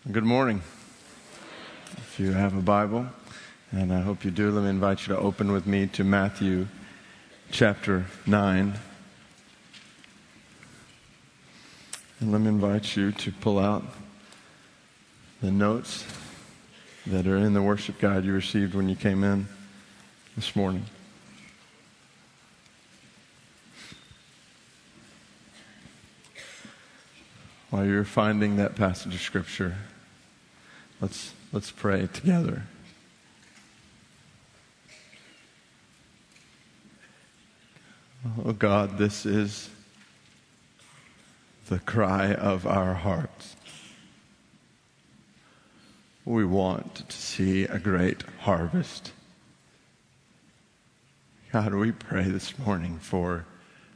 Good morning. If you have a Bible, and I hope you do, let me invite you to open with me to Matthew chapter 9. And let me invite you to pull out the notes that are in the worship guide you received when you came in this morning. While you're finding that passage of Scripture, let's pray together. Oh God, this is the cry of our hearts. We want to see a great harvest. God, we pray this morning for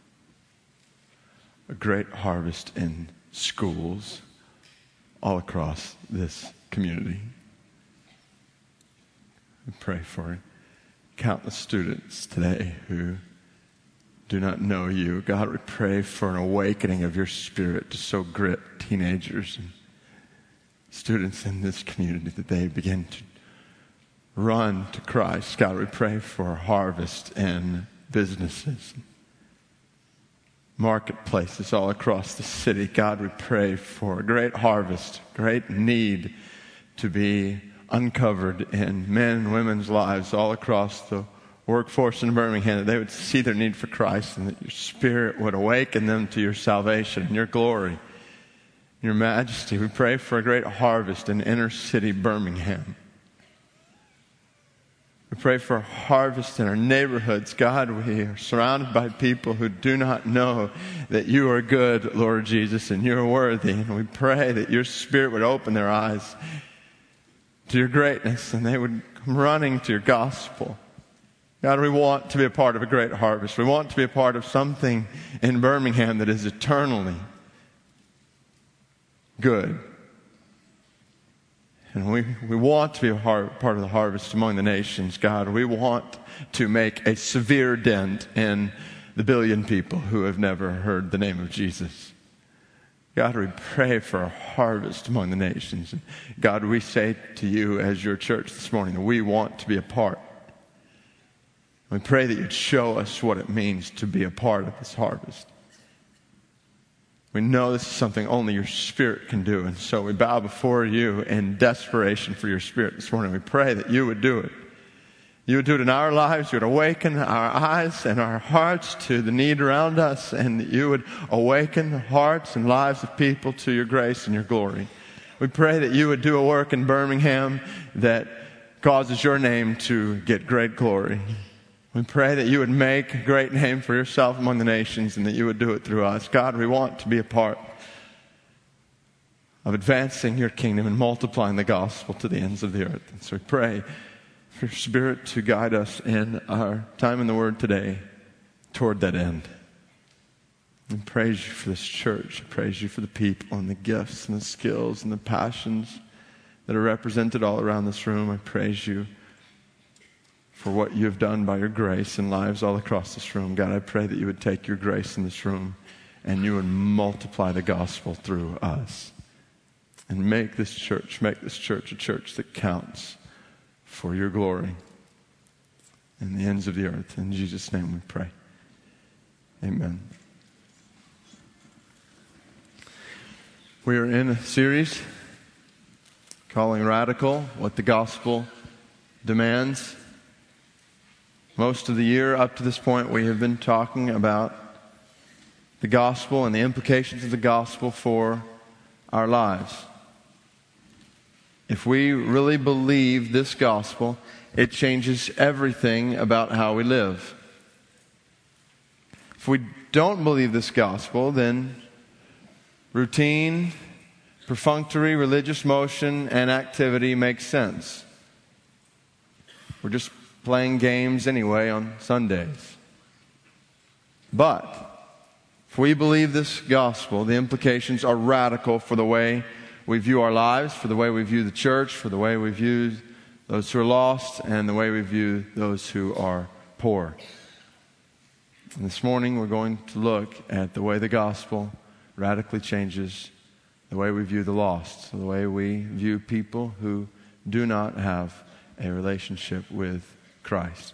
a great harvest in schools all across this community. We pray for countless students today who do not know you. God, we pray for an awakening of your Spirit to so grip teenagers and students in this community that they begin to run to Christ. God, we pray for a harvest in businesses, marketplaces all across the city. God, we pray for a great harvest, great need to be uncovered in men and women's lives all across the workforce in Birmingham, that they would see their need for Christ and that your Spirit would awaken them to your salvation and your glory, your majesty. We pray for a great harvest in inner city Birmingham. We pray for a harvest in our neighborhoods. God, we are surrounded by people who do not know that you are good, Lord Jesus, and you are worthy. And we pray that your Spirit would open their eyes to your greatness and they would come running to your gospel. God, we want to be a part of a great harvest. We want to be a part of something in Birmingham that is eternally good. And we want to be a part of the harvest among the nations, God. We want to make a severe dent in the billion people who have never heard the name of Jesus. God, we pray for a harvest among the nations. And God, we say to you as your church this morning that we want to be a part. We pray that you'd show us what it means to be a part of this harvest. We know this is something only your Spirit can do, and so we bow before you in desperation for your Spirit this morning. We pray that you would do it. You would do it in our lives. You would awaken our eyes and our hearts to the need around us, and that you would awaken the hearts and lives of people to your grace and your glory. We pray that you would do a work in Birmingham that causes your name to get great glory. We pray that you would make a great name for yourself among the nations and that you would do it through us. God, we want to be a part of advancing your kingdom and multiplying the gospel to the ends of the earth. And so we pray for your Spirit to guide us in our time in the Word today toward that end. We praise you for this church. I praise you for the people and the gifts and the skills and the passions that are represented all around this room. I praise you for what you have done by your grace in lives all across this room. God, I pray that you would take your grace in this room and you would multiply the gospel through us. And make this church a church that counts for your glory in the ends of the earth. In Jesus' name we pray. Amen. We are in a series calling Radical, What the Gospel Demands. Most of the year up to this point, we have been talking about the gospel and the implications of the gospel for our lives. If we really believe this gospel, it changes everything about how we live. If we don't believe this gospel, then routine, perfunctory religious motion and activity makes sense. We're just playing games anyway on Sundays. But if we believe this gospel, the implications are radical for the way we view our lives, for the way we view the church, for the way we view those who are lost, and the way we view those who are poor. And this morning we're going to look at the way the gospel radically changes the way we view the lost, the way we view people who do not have a relationship with Christ.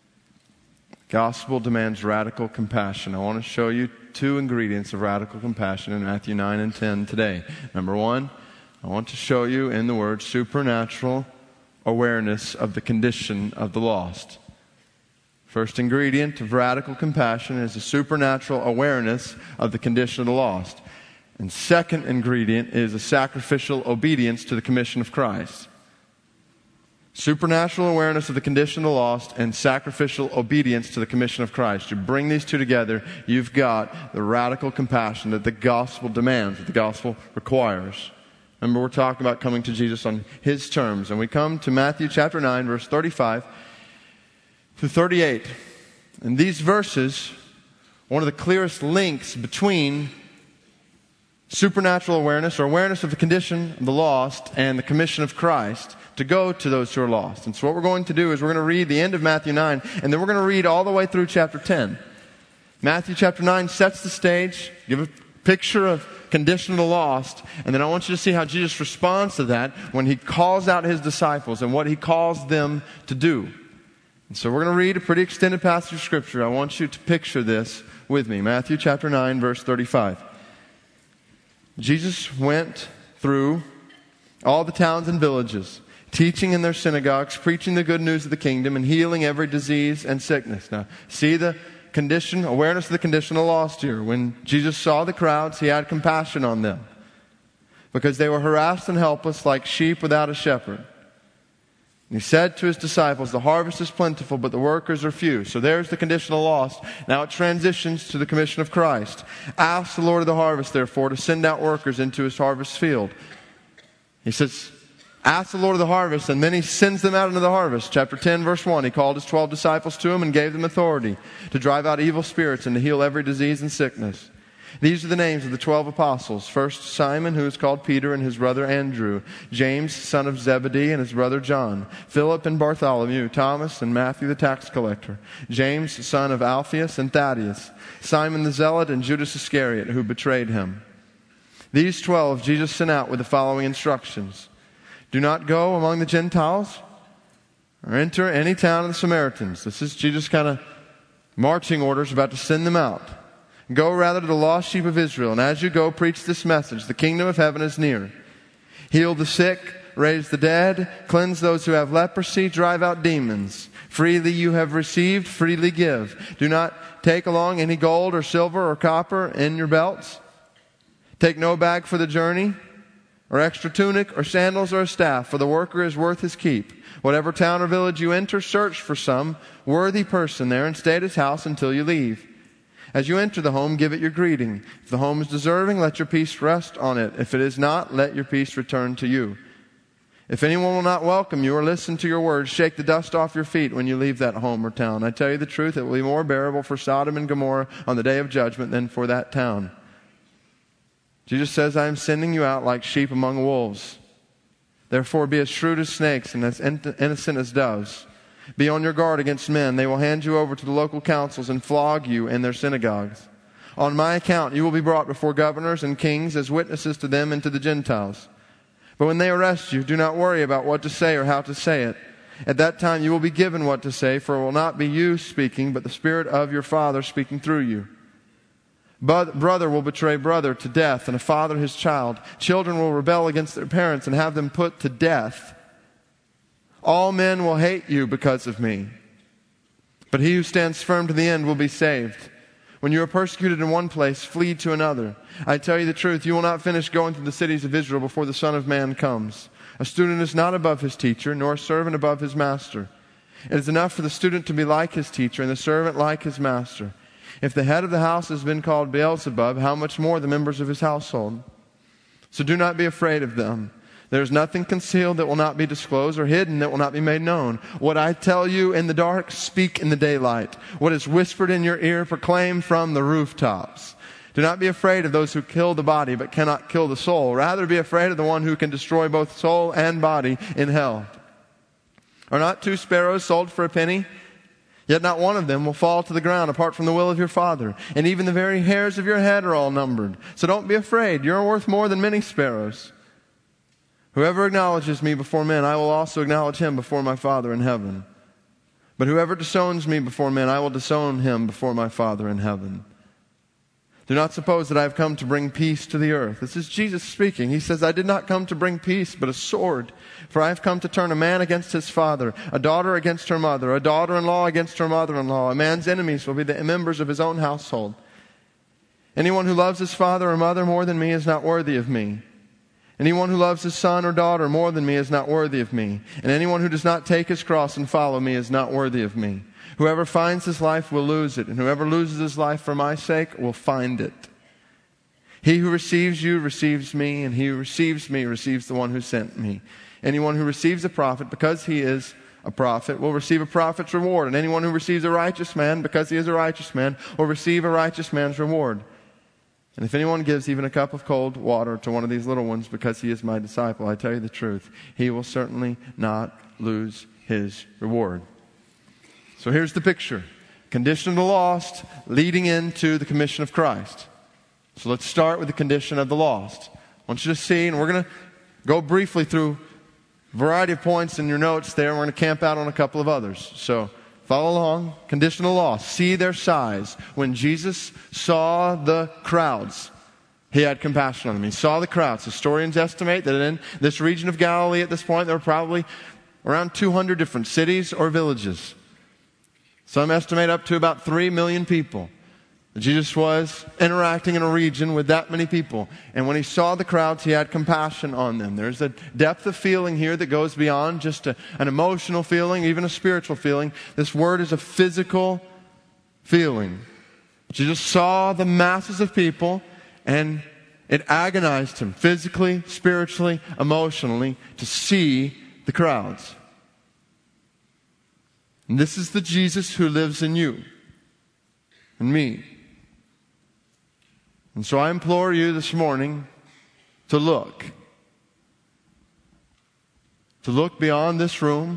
Gospel demands radical compassion. I want to show you two ingredients of radical compassion in Matthew 9 and 10 today. Number one, I want to show you in the Word supernatural awareness of the condition of the lost. First ingredient of radical compassion is a supernatural awareness of the condition of the lost. And second ingredient is a sacrificial obedience to the commission of Christ. Supernatural awareness of the condition of the lost and sacrificial obedience to the commission of Christ. You bring these two together, you've got the radical compassion that the gospel demands, that the gospel requires. Remember, we're talking about coming to Jesus on His terms. And we come to Matthew chapter 9, verse 35 to 38. And these verses, one of the clearest links between supernatural awareness or awareness of the condition of the lost and the commission of Christ to go to those who are lost. And so what we're going to do is we're going to read the end of Matthew 9, and then we're going to read all the way through chapter 10. Matthew chapter 9 sets the stage, give a picture of condition of the lost, and then I want you to see how Jesus responds to that when He calls out His disciples and what He calls them to do. And so we're going to read a pretty extended passage of Scripture. I want you to picture this with me. Matthew chapter 9, verse 35. Jesus went through all the towns and villages, teaching in their synagogues, preaching the good news of the kingdom, and healing every disease and sickness. Now, see the condition, awareness of the condition of the lost here. When Jesus saw the crowds, He had compassion on them because they were harassed and helpless like sheep without a shepherd. And He said to His disciples, the harvest is plentiful, but the workers are few. So there's the condition of the lost. Now it transitions to the commission of Christ. Ask the Lord of the harvest, therefore, to send out workers into His harvest field. He says, ask the Lord of the harvest, and then He sends them out into the harvest. Chapter 10, verse 1, He called His 12 disciples to Him and gave them authority to drive out evil spirits and to heal every disease and sickness. These are the names of the 12 apostles. First, Simon, who is called Peter, and his brother Andrew. James, son of Zebedee, and his brother John. Philip and Bartholomew. Thomas and Matthew the tax collector. James, son of Alphaeus and Thaddeus. Simon the zealot and Judas Iscariot, who betrayed Him. These 12 Jesus sent out with the following instructions. Do not go among the Gentiles or enter any town of the Samaritans. This is Jesus' kind of marching orders, about to send them out. Go rather to the lost sheep of Israel, and as you go, preach this message. The kingdom of heaven is near. Heal the sick, raise the dead, cleanse those who have leprosy, drive out demons. Freely you have received, freely give. Do not take along any gold or silver or copper in your belts. Take no bag for the journey, or extra tunic, or sandals, or a staff, for the worker is worth his keep. Whatever town or village you enter, search for some worthy person there and stay at his house until you leave. As you enter the home, give it your greeting. If the home is deserving, let your peace rest on it. If it is not, let your peace return to you. If anyone will not welcome you or listen to your words, shake the dust off your feet when you leave that home or town. I tell you the truth, it will be more bearable for Sodom and Gomorrah on the day of judgment than for that town. Jesus says, I am sending you out like sheep among wolves. Therefore be as shrewd as snakes and as innocent as doves. Be on your guard against men. They will hand you over to the local councils and flog you in their synagogues. On my account, you will be brought before governors and kings as witnesses to them and to the Gentiles. But when they arrest you, do not worry about what to say or how to say it. At that time, you will be given what to say, for it will not be you speaking, but the Spirit of your Father speaking through you. But brother will betray brother to death, and a father his child. Children will rebel against their parents and have them put to death. All men will hate you because of me. But he who stands firm to the end will be saved. When you are persecuted in one place, flee to another. I tell you the truth, you will not finish going through the cities of Israel before the Son of Man comes. A student is not above his teacher, nor a servant above his master. It is enough for the student to be like his teacher, and the servant like his master. If the head of the house has been called Beelzebub, how much more the members of his household? So do not be afraid of them. There is nothing concealed that will not be disclosed, or hidden that will not be made known. What I tell you in the dark, speak in the daylight. What is whispered in your ear, proclaim from the rooftops. Do not be afraid of those who kill the body but cannot kill the soul. Rather be afraid of the one who can destroy both soul and body in hell. Are not 2 sparrows sold for a penny? Yet not one of them will fall to the ground apart from the will of your Father. And even the very hairs of your head are all numbered. So don't be afraid. You're worth more than many sparrows. Whoever acknowledges me before men, I will also acknowledge him before my Father in heaven. But whoever disowns me before men, I will disown him before my Father in heaven. Do not suppose that I have come to bring peace to the earth. This is Jesus speaking. He says, I did not come to bring peace, but a sword. For I have come to turn a man against his father, a daughter against her mother, a daughter-in-law against her mother-in-law. A man's enemies will be the members of his own household. Anyone who loves his father or mother more than me is not worthy of me. Anyone who loves his son or daughter more than me is not worthy of me. And anyone who does not take his cross and follow me is not worthy of me. Whoever finds his life will lose it, and whoever loses his life for my sake will find it. He who receives you receives me, and he who receives me receives the one who sent me. Anyone who receives a prophet because he is a prophet will receive a prophet's reward, and anyone who receives a righteous man because he is a righteous man will receive a righteous man's reward. And if anyone gives even a cup of cold water to one of these little ones because he is my disciple, I tell you the truth, he will certainly not lose his reward. So here's the picture. Condition of the lost leading into the commission of Christ. So let's start with the condition of the lost. I want you to see, and we're going to go briefly through a variety of points in your notes there. We're going to camp out on a couple of others. So follow along. Condition of the lost. See their size. When Jesus saw the crowds, he had compassion on them. He saw the crowds. Historians estimate that in this region of Galilee at this point, there were probably around 200 different cities or villages. Some estimate up to about 3 million people. Jesus was interacting in a region with that many people. And when he saw the crowds, he had compassion on them. There's a depth of feeling here that goes beyond just an emotional feeling, even a spiritual feeling. This word is a physical feeling. Jesus saw the masses of people, and it agonized him physically, spiritually, emotionally to see the crowds. And this is the Jesus who lives in you and me. And so I implore you this morning to look beyond this room,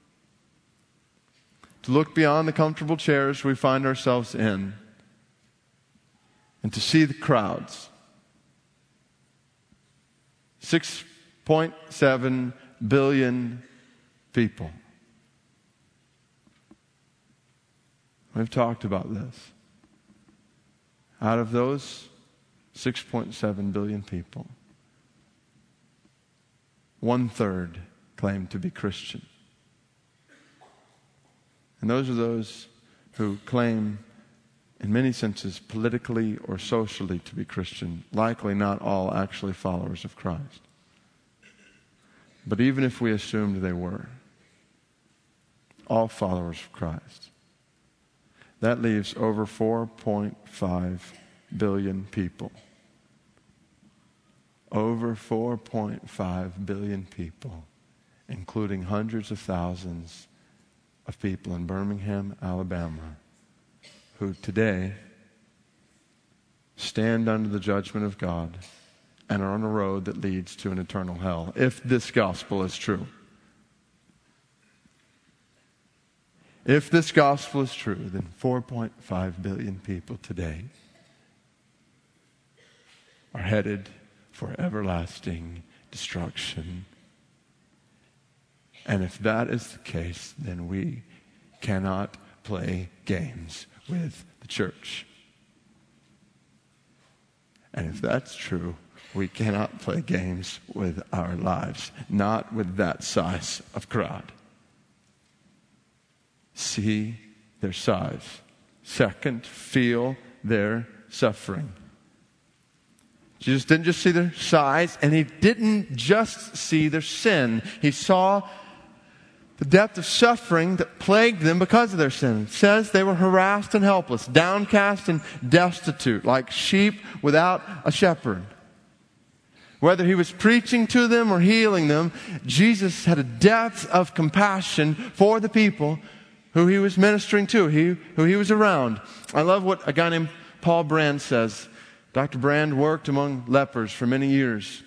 to look beyond the comfortable chairs we find ourselves in, and to see the crowds. 6.7 billion people. We've talked about this. Out of those 6.7 billion people, 1/3 claim to be Christian. And those are those who claim, in many senses, politically or socially to be Christian. Likely not all actually followers of Christ. But even if we assumed they were, all followers of Christ, that leaves over 4.5 billion people. Over 4.5 billion people, including hundreds of thousands of people in Birmingham, Alabama, who today stand under the judgment of God and are on a road that leads to an eternal hell, if this gospel is true. If this gospel is true, then 4.5 billion people today are headed for everlasting destruction. And if that is the case, then we cannot play games with the church. And if that's true, we cannot play games with our lives, not with that size of crowd. See their size. Second, feel their suffering. Jesus didn't just see their size, and he didn't just see their sin. He saw the depth of suffering that plagued them because of their sin. It says they were harassed and helpless, downcast and destitute, like sheep without a shepherd. Whether he was preaching to them or healing them, Jesus had a depth of compassion for the people who he was ministering to, who he was around. I love what a guy named Paul Brand says. Dr. Brand worked among lepers for many years.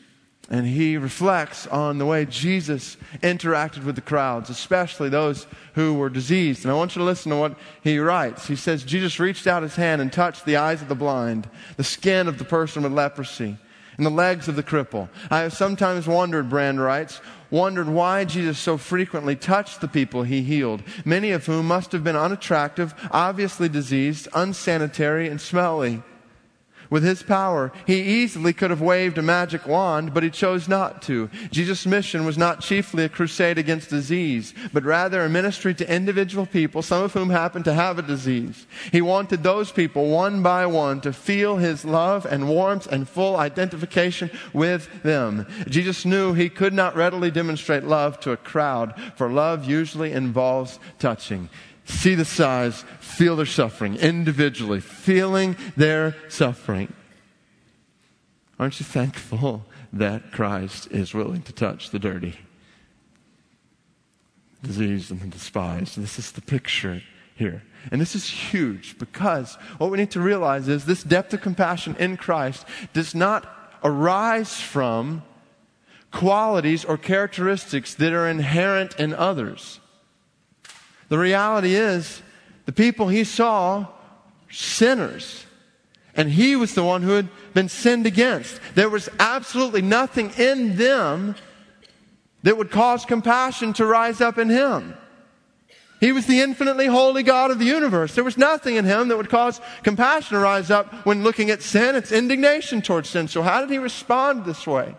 And he reflects on the way Jesus interacted with the crowds, especially those who were diseased. And I want you to listen to what he writes. He says, Jesus reached out his hand and touched the eyes of the blind, the skin of the person with leprosy, and the legs of the cripple. I have sometimes wondered, Brand writes, why Jesus so frequently touched the people he healed, many of whom must have been unattractive, obviously diseased, unsanitary, and smelly. With his power, he easily could have waved a magic wand, but he chose not to. Jesus' mission was not chiefly a crusade against disease, but rather a ministry to individual people, some of whom happened to have a disease. He wanted those people, one by one, to feel his love and warmth and full identification with them. Jesus knew he could not readily demonstrate love to a crowd, for love usually involves touching. See the size, feel their suffering individually, feeling their suffering. Aren't you thankful that Christ is willing to touch the dirty, diseased, and the despised? This is the picture here. And this is huge because what we need to realize is this depth of compassion in Christ does not arise from qualities or characteristics that are inherent in others. The reality is, the people he saw, sinners. And he was the one who had been sinned against. There was absolutely nothing in them that would cause compassion to rise up in him. He was the infinitely holy God of the universe. There was nothing in him that would cause compassion to rise up when looking at sin. It's indignation towards sin. So how did he respond this way?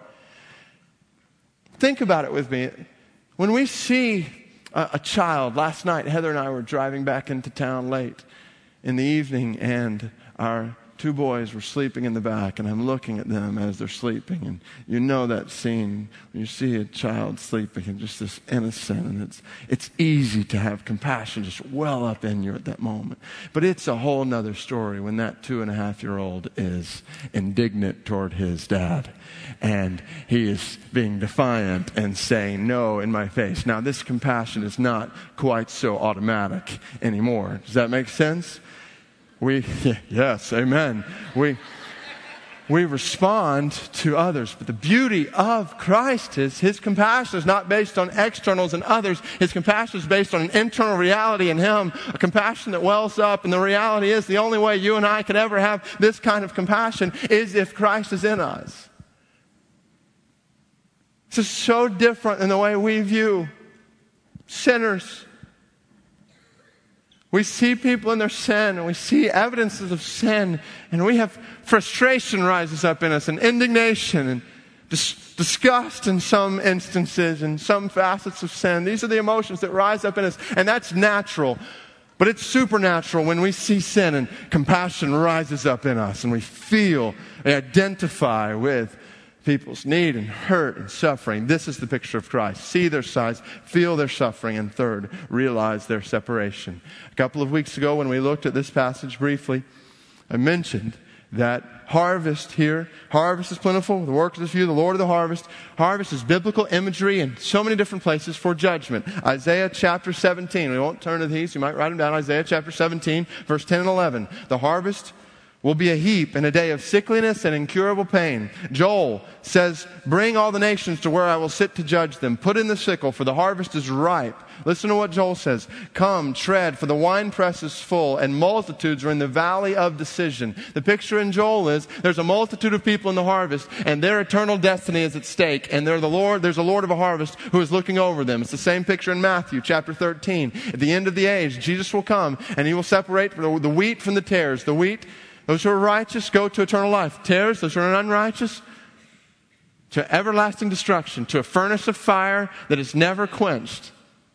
Think about it with me. When we see a child, last night Heather and I were driving back into town late in the evening, and our two boys were sleeping in the back, and I'm looking at them as they're sleeping, and you know that scene when you see a child sleeping and just this innocent, and it's easy to have compassion just well up in you at that moment. But it's a whole nother story when that 2.5-year-old is indignant toward his dad, and he is being defiant and saying no in my face. Now this compassion is not quite so automatic anymore. Does that make sense? Yes, amen. We respond to others. But the beauty of Christ is his compassion is not based on externals and others. His compassion is based on an internal reality in him, a compassion that wells up. And the reality is the only way you and I could ever have this kind of compassion is if Christ is in us. This is so different than the way we view sinners. We see people in their sin, and we see evidences of sin, and we have frustration rises up in us, and indignation, and disgust in some instances, and some facets of sin. These are the emotions that rise up in us, and that's natural. But it's supernatural when we see sin, and compassion rises up in us, and we feel, we identify with people's need and hurt and suffering. This is the picture of Christ. See their size, feel their suffering, and third, realize their separation. A couple of weeks ago when we looked at this passage briefly, I mentioned that harvest here, harvest is plentiful, the workers is few, the Lord of the harvest. Harvest is biblical imagery in so many different places for judgment. Isaiah chapter 17, we won't turn to these, you might write them down. Isaiah chapter 17, verse 10 and 11. The harvest will be a heap in a day of sickliness and incurable pain. Joel says, bring all the nations to where I will sit to judge them. Put in the sickle, for the harvest is ripe. Listen to what Joel says. Come, tread, for the winepress is full, and multitudes are in the valley of decision. The picture in Joel is there's a multitude of people in the harvest, and their eternal destiny is at stake. And there's a Lord of a harvest who is looking over them. It's the same picture in Matthew chapter 13. At the end of the age, Jesus will come, and he will separate the wheat from the tares. The wheat, those who are righteous go to eternal life. Tares, those who are unrighteous, to everlasting destruction, to a furnace of fire that is never quenched.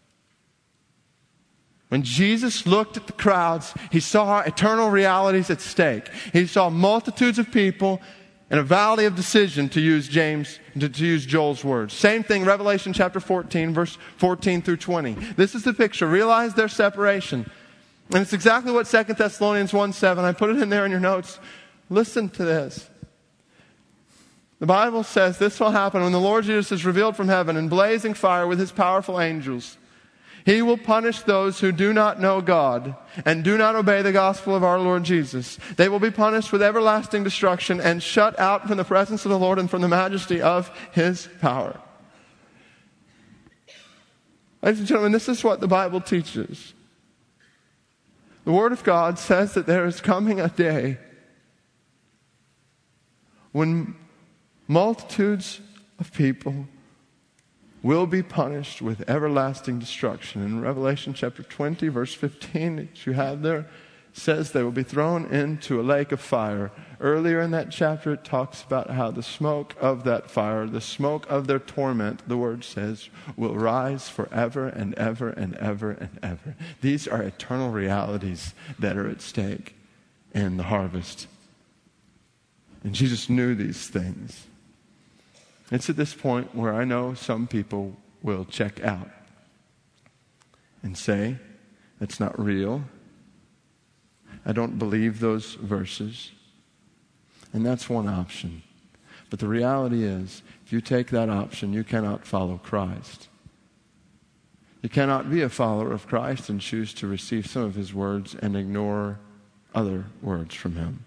When Jesus looked at the crowds, he saw eternal realities at stake. He saw multitudes of people in a valley of decision, to use Joel's words. Same thing, Revelation chapter 14, verse 14 through 20. This is the picture. Realize their separation. And it's exactly what 2 Thessalonians 1:7. I put it in there in your notes. Listen to this. The Bible says this will happen when the Lord Jesus is revealed from heaven in blazing fire with his powerful angels. He will punish those who do not know God and do not obey the gospel of our Lord Jesus. They will be punished with everlasting destruction and shut out from the presence of the Lord and from the majesty of His power. Ladies and gentlemen, this is what the Bible teaches. The Word of God says that there is coming a day when multitudes of people will be punished with everlasting destruction. In Revelation chapter 20, verse 15, that you have there, says they will be thrown into a lake of fire. Earlier in that chapter, it talks about how the smoke of that fire, the smoke of their torment, the Word says, will rise forever and ever and ever and ever. These are eternal realities that are at stake in the harvest. And Jesus knew these things. It's at this point where I know some people will check out and say, that's not real. I don't believe those verses. And that's one option. But the reality is, if you take that option, you cannot follow Christ. You cannot be a follower of Christ and choose to receive some of His words and ignore other words from Him.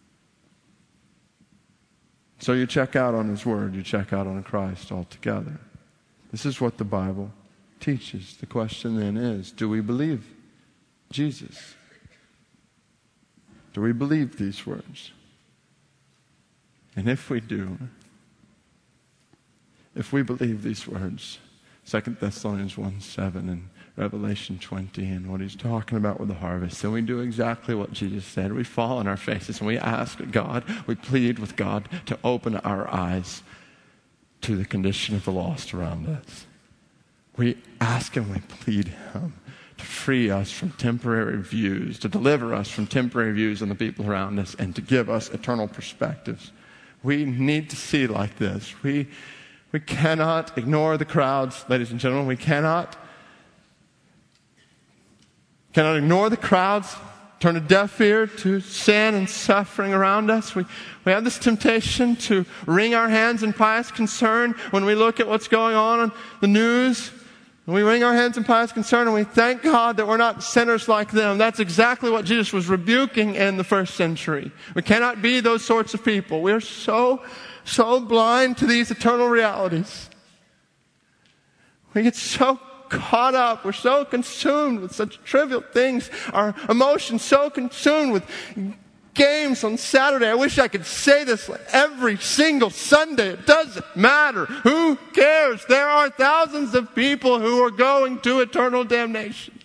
So you check out on His Word, you check out on Christ altogether. This is what the Bible teaches. The question then is, do we believe Jesus? Do we believe these words? And if we do, if we believe these words, 2 Thessalonians 1:7 and Revelation 20 and what He's talking about with the harvest, then we do exactly what Jesus said. We fall on our faces and we ask God, we plead with God to open our eyes to the condition of the lost around us. We ask Him, we plead Him to free us from temporary views, to deliver us from temporary views on the people around us, and to give us eternal perspectives. We need to see like this. We cannot ignore the crowds, ladies and gentlemen. We cannot ignore the crowds, turn a deaf ear to sin and suffering around us. We have this temptation to wring our hands in pious concern when we look at what's going on the news. And we wring our hands in pious concern and we thank God that we're not sinners like them. That's exactly what Jesus was rebuking in the first century. We cannot be those sorts of people. We're so blind to these eternal realities. We get so caught up. We're so consumed with such trivial things. Our emotions so consumed with games on Saturday. I wish I could say this every single Sunday. It doesn't matter. Who cares? There are thousands of people who are going to eternal damnation.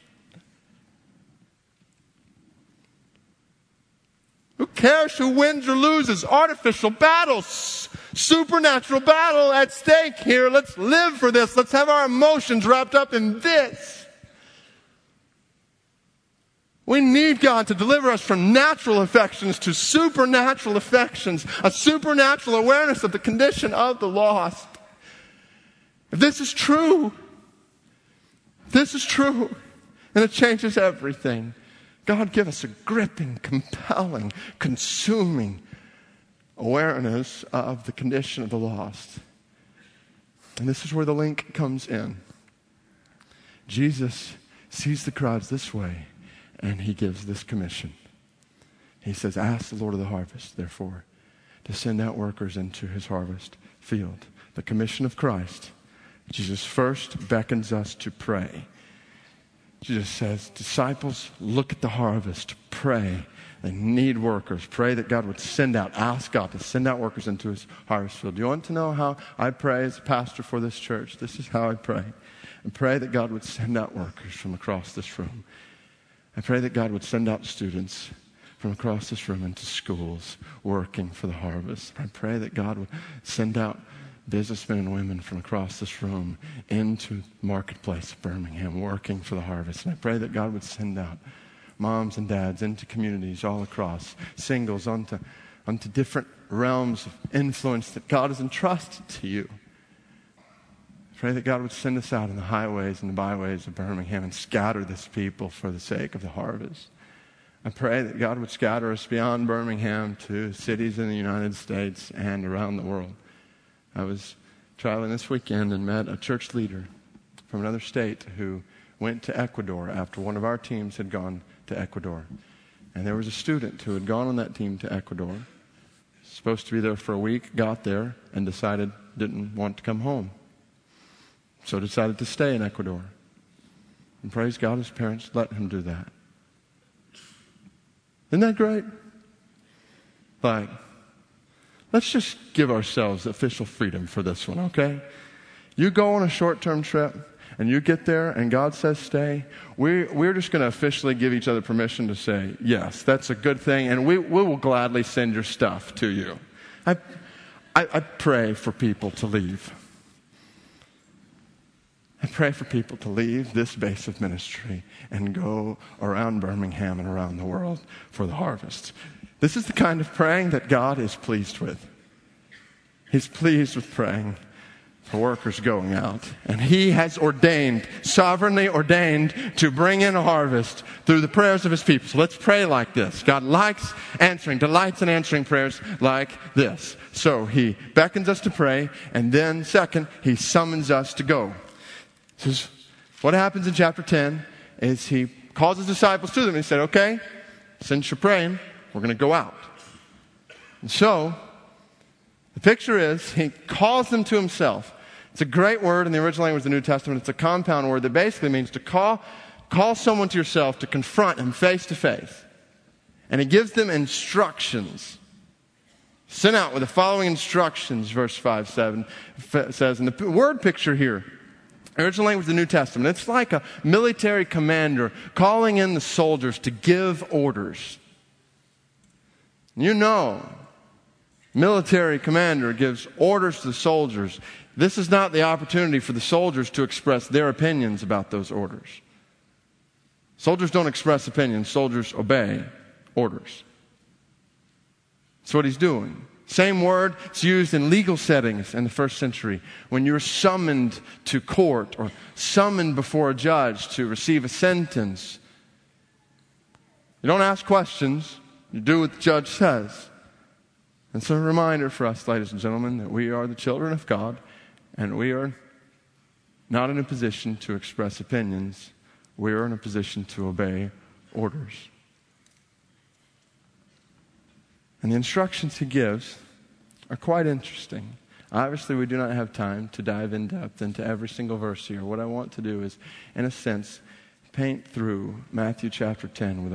Who cares who wins or loses? Artificial battles. Supernatural battle at stake here. Let's live for this. Let's have our emotions wrapped up in this. We need God to deliver us from natural affections to supernatural affections, a supernatural awareness of the condition of the lost. If this is true, and it changes everything. God, give us a gripping, compelling, consuming awareness of the condition of the lost. And this is where the link comes in. Jesus sees the crowds this way, and He gives this commission. He says, ask the Lord of the harvest, therefore, to send out workers into His harvest field. The commission of Christ. Jesus first beckons us to pray. Jesus says, disciples, look at the harvest, pray. They need workers. Pray that God would send out, ask God to send out workers into His harvest field. Do you want to know how I pray as a pastor for this church? This is how I pray. I pray that God would send out workers from across this room. I pray that God would send out students from across this room into schools working for the harvest. I pray that God would send out businessmen and women from across this room into the marketplace of Birmingham working for the harvest. And I pray that God would send out moms and dads into communities all across, singles onto different realms of influence that God has entrusted to you. Pray that God would send us out in the highways and the byways of Birmingham and scatter this people for the sake of the harvest. I pray that God would scatter us beyond Birmingham to cities in the United States and around the world. I was traveling this weekend and met a church leader from another state who went to Ecuador after one of our teams had gone to Ecuador. And there was a student who had gone on that team to Ecuador, supposed to be there for a week, got there, and decided didn't want to come home. So decided to stay in Ecuador. And praise God, his parents let him do that. Isn't that great? Like, let's just give ourselves official freedom for this one, okay? You go on a short-term trip, and you get there, and God says stay. We're just going to officially give each other permission to say, yes, that's a good thing, and we will gladly send your stuff to you. I pray for people to leave. I pray for people to leave this base of ministry and go around Birmingham and around the world for the harvest. This is the kind of praying that God is pleased with. He's pleased with praying for workers going out. And He has sovereignly ordained to bring in a harvest through the prayers of His people. So let's pray like this. God delights in answering prayers like this. So He beckons us to pray, and then second, He summons us to go. So what happens in chapter 10 is He calls His disciples to them and He said, okay, since you're praying, we're going to go out. And so, the picture is He calls them to Himself. It's a great word in the original language of the New Testament. It's a compound word that basically means to call someone to yourself, to confront him face to face. And He gives them instructions. Sent out with the following instructions, verse 5-7 says. And the word picture here, original language of the New Testament, it's like a military commander calling in the soldiers to give orders. You know, military commander gives orders to the soldiers. This is not the opportunity for the soldiers to express their opinions about those orders. Soldiers don't express opinions. Soldiers obey orders. That's what He's doing. Same word, it's used in legal settings in the first century. When you're summoned to court or summoned before a judge to receive a sentence, you don't ask questions, you do what the judge says. And so a reminder for us, ladies and gentlemen, that we are the children of God, and we are not in a position to express opinions. We are in a position to obey orders. And the instructions He gives are quite interesting. Obviously, we do not have time to dive in depth into every single verse here. What I want to do is, in a sense, paint through Matthew chapter 10 with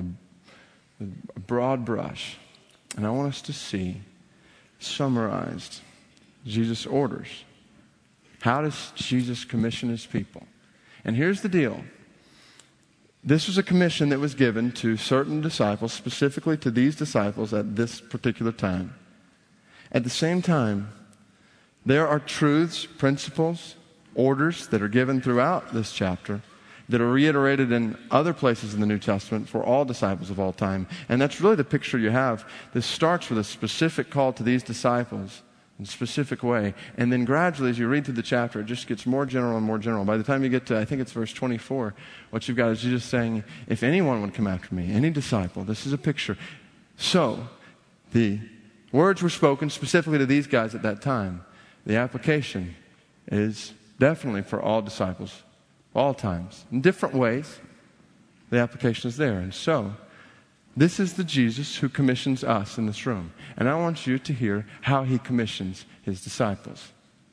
a broad brush. And I want us to see summarized Jesus' orders. How does Jesus commission His people? And here's the deal. This was a commission that was given to certain disciples, specifically to these disciples at this particular time. At the same time, there are truths, principles, orders that are given throughout this chapter that are reiterated in other places in the New Testament for all disciples of all time. And that's really the picture you have. This starts with a specific call to these disciples in a specific way. And then gradually, as you read through the chapter, it just gets more general and more general. By the time you get to, I think it's verse 24, what you've got is Jesus saying, if anyone would come after me, any disciple, this is a picture. So, the words were spoken specifically to these guys at that time. The application is definitely for all disciples, all times. In different ways, the application is there. And so, this is the Jesus who commissions us in this room. And I want you to hear how He commissions His disciples.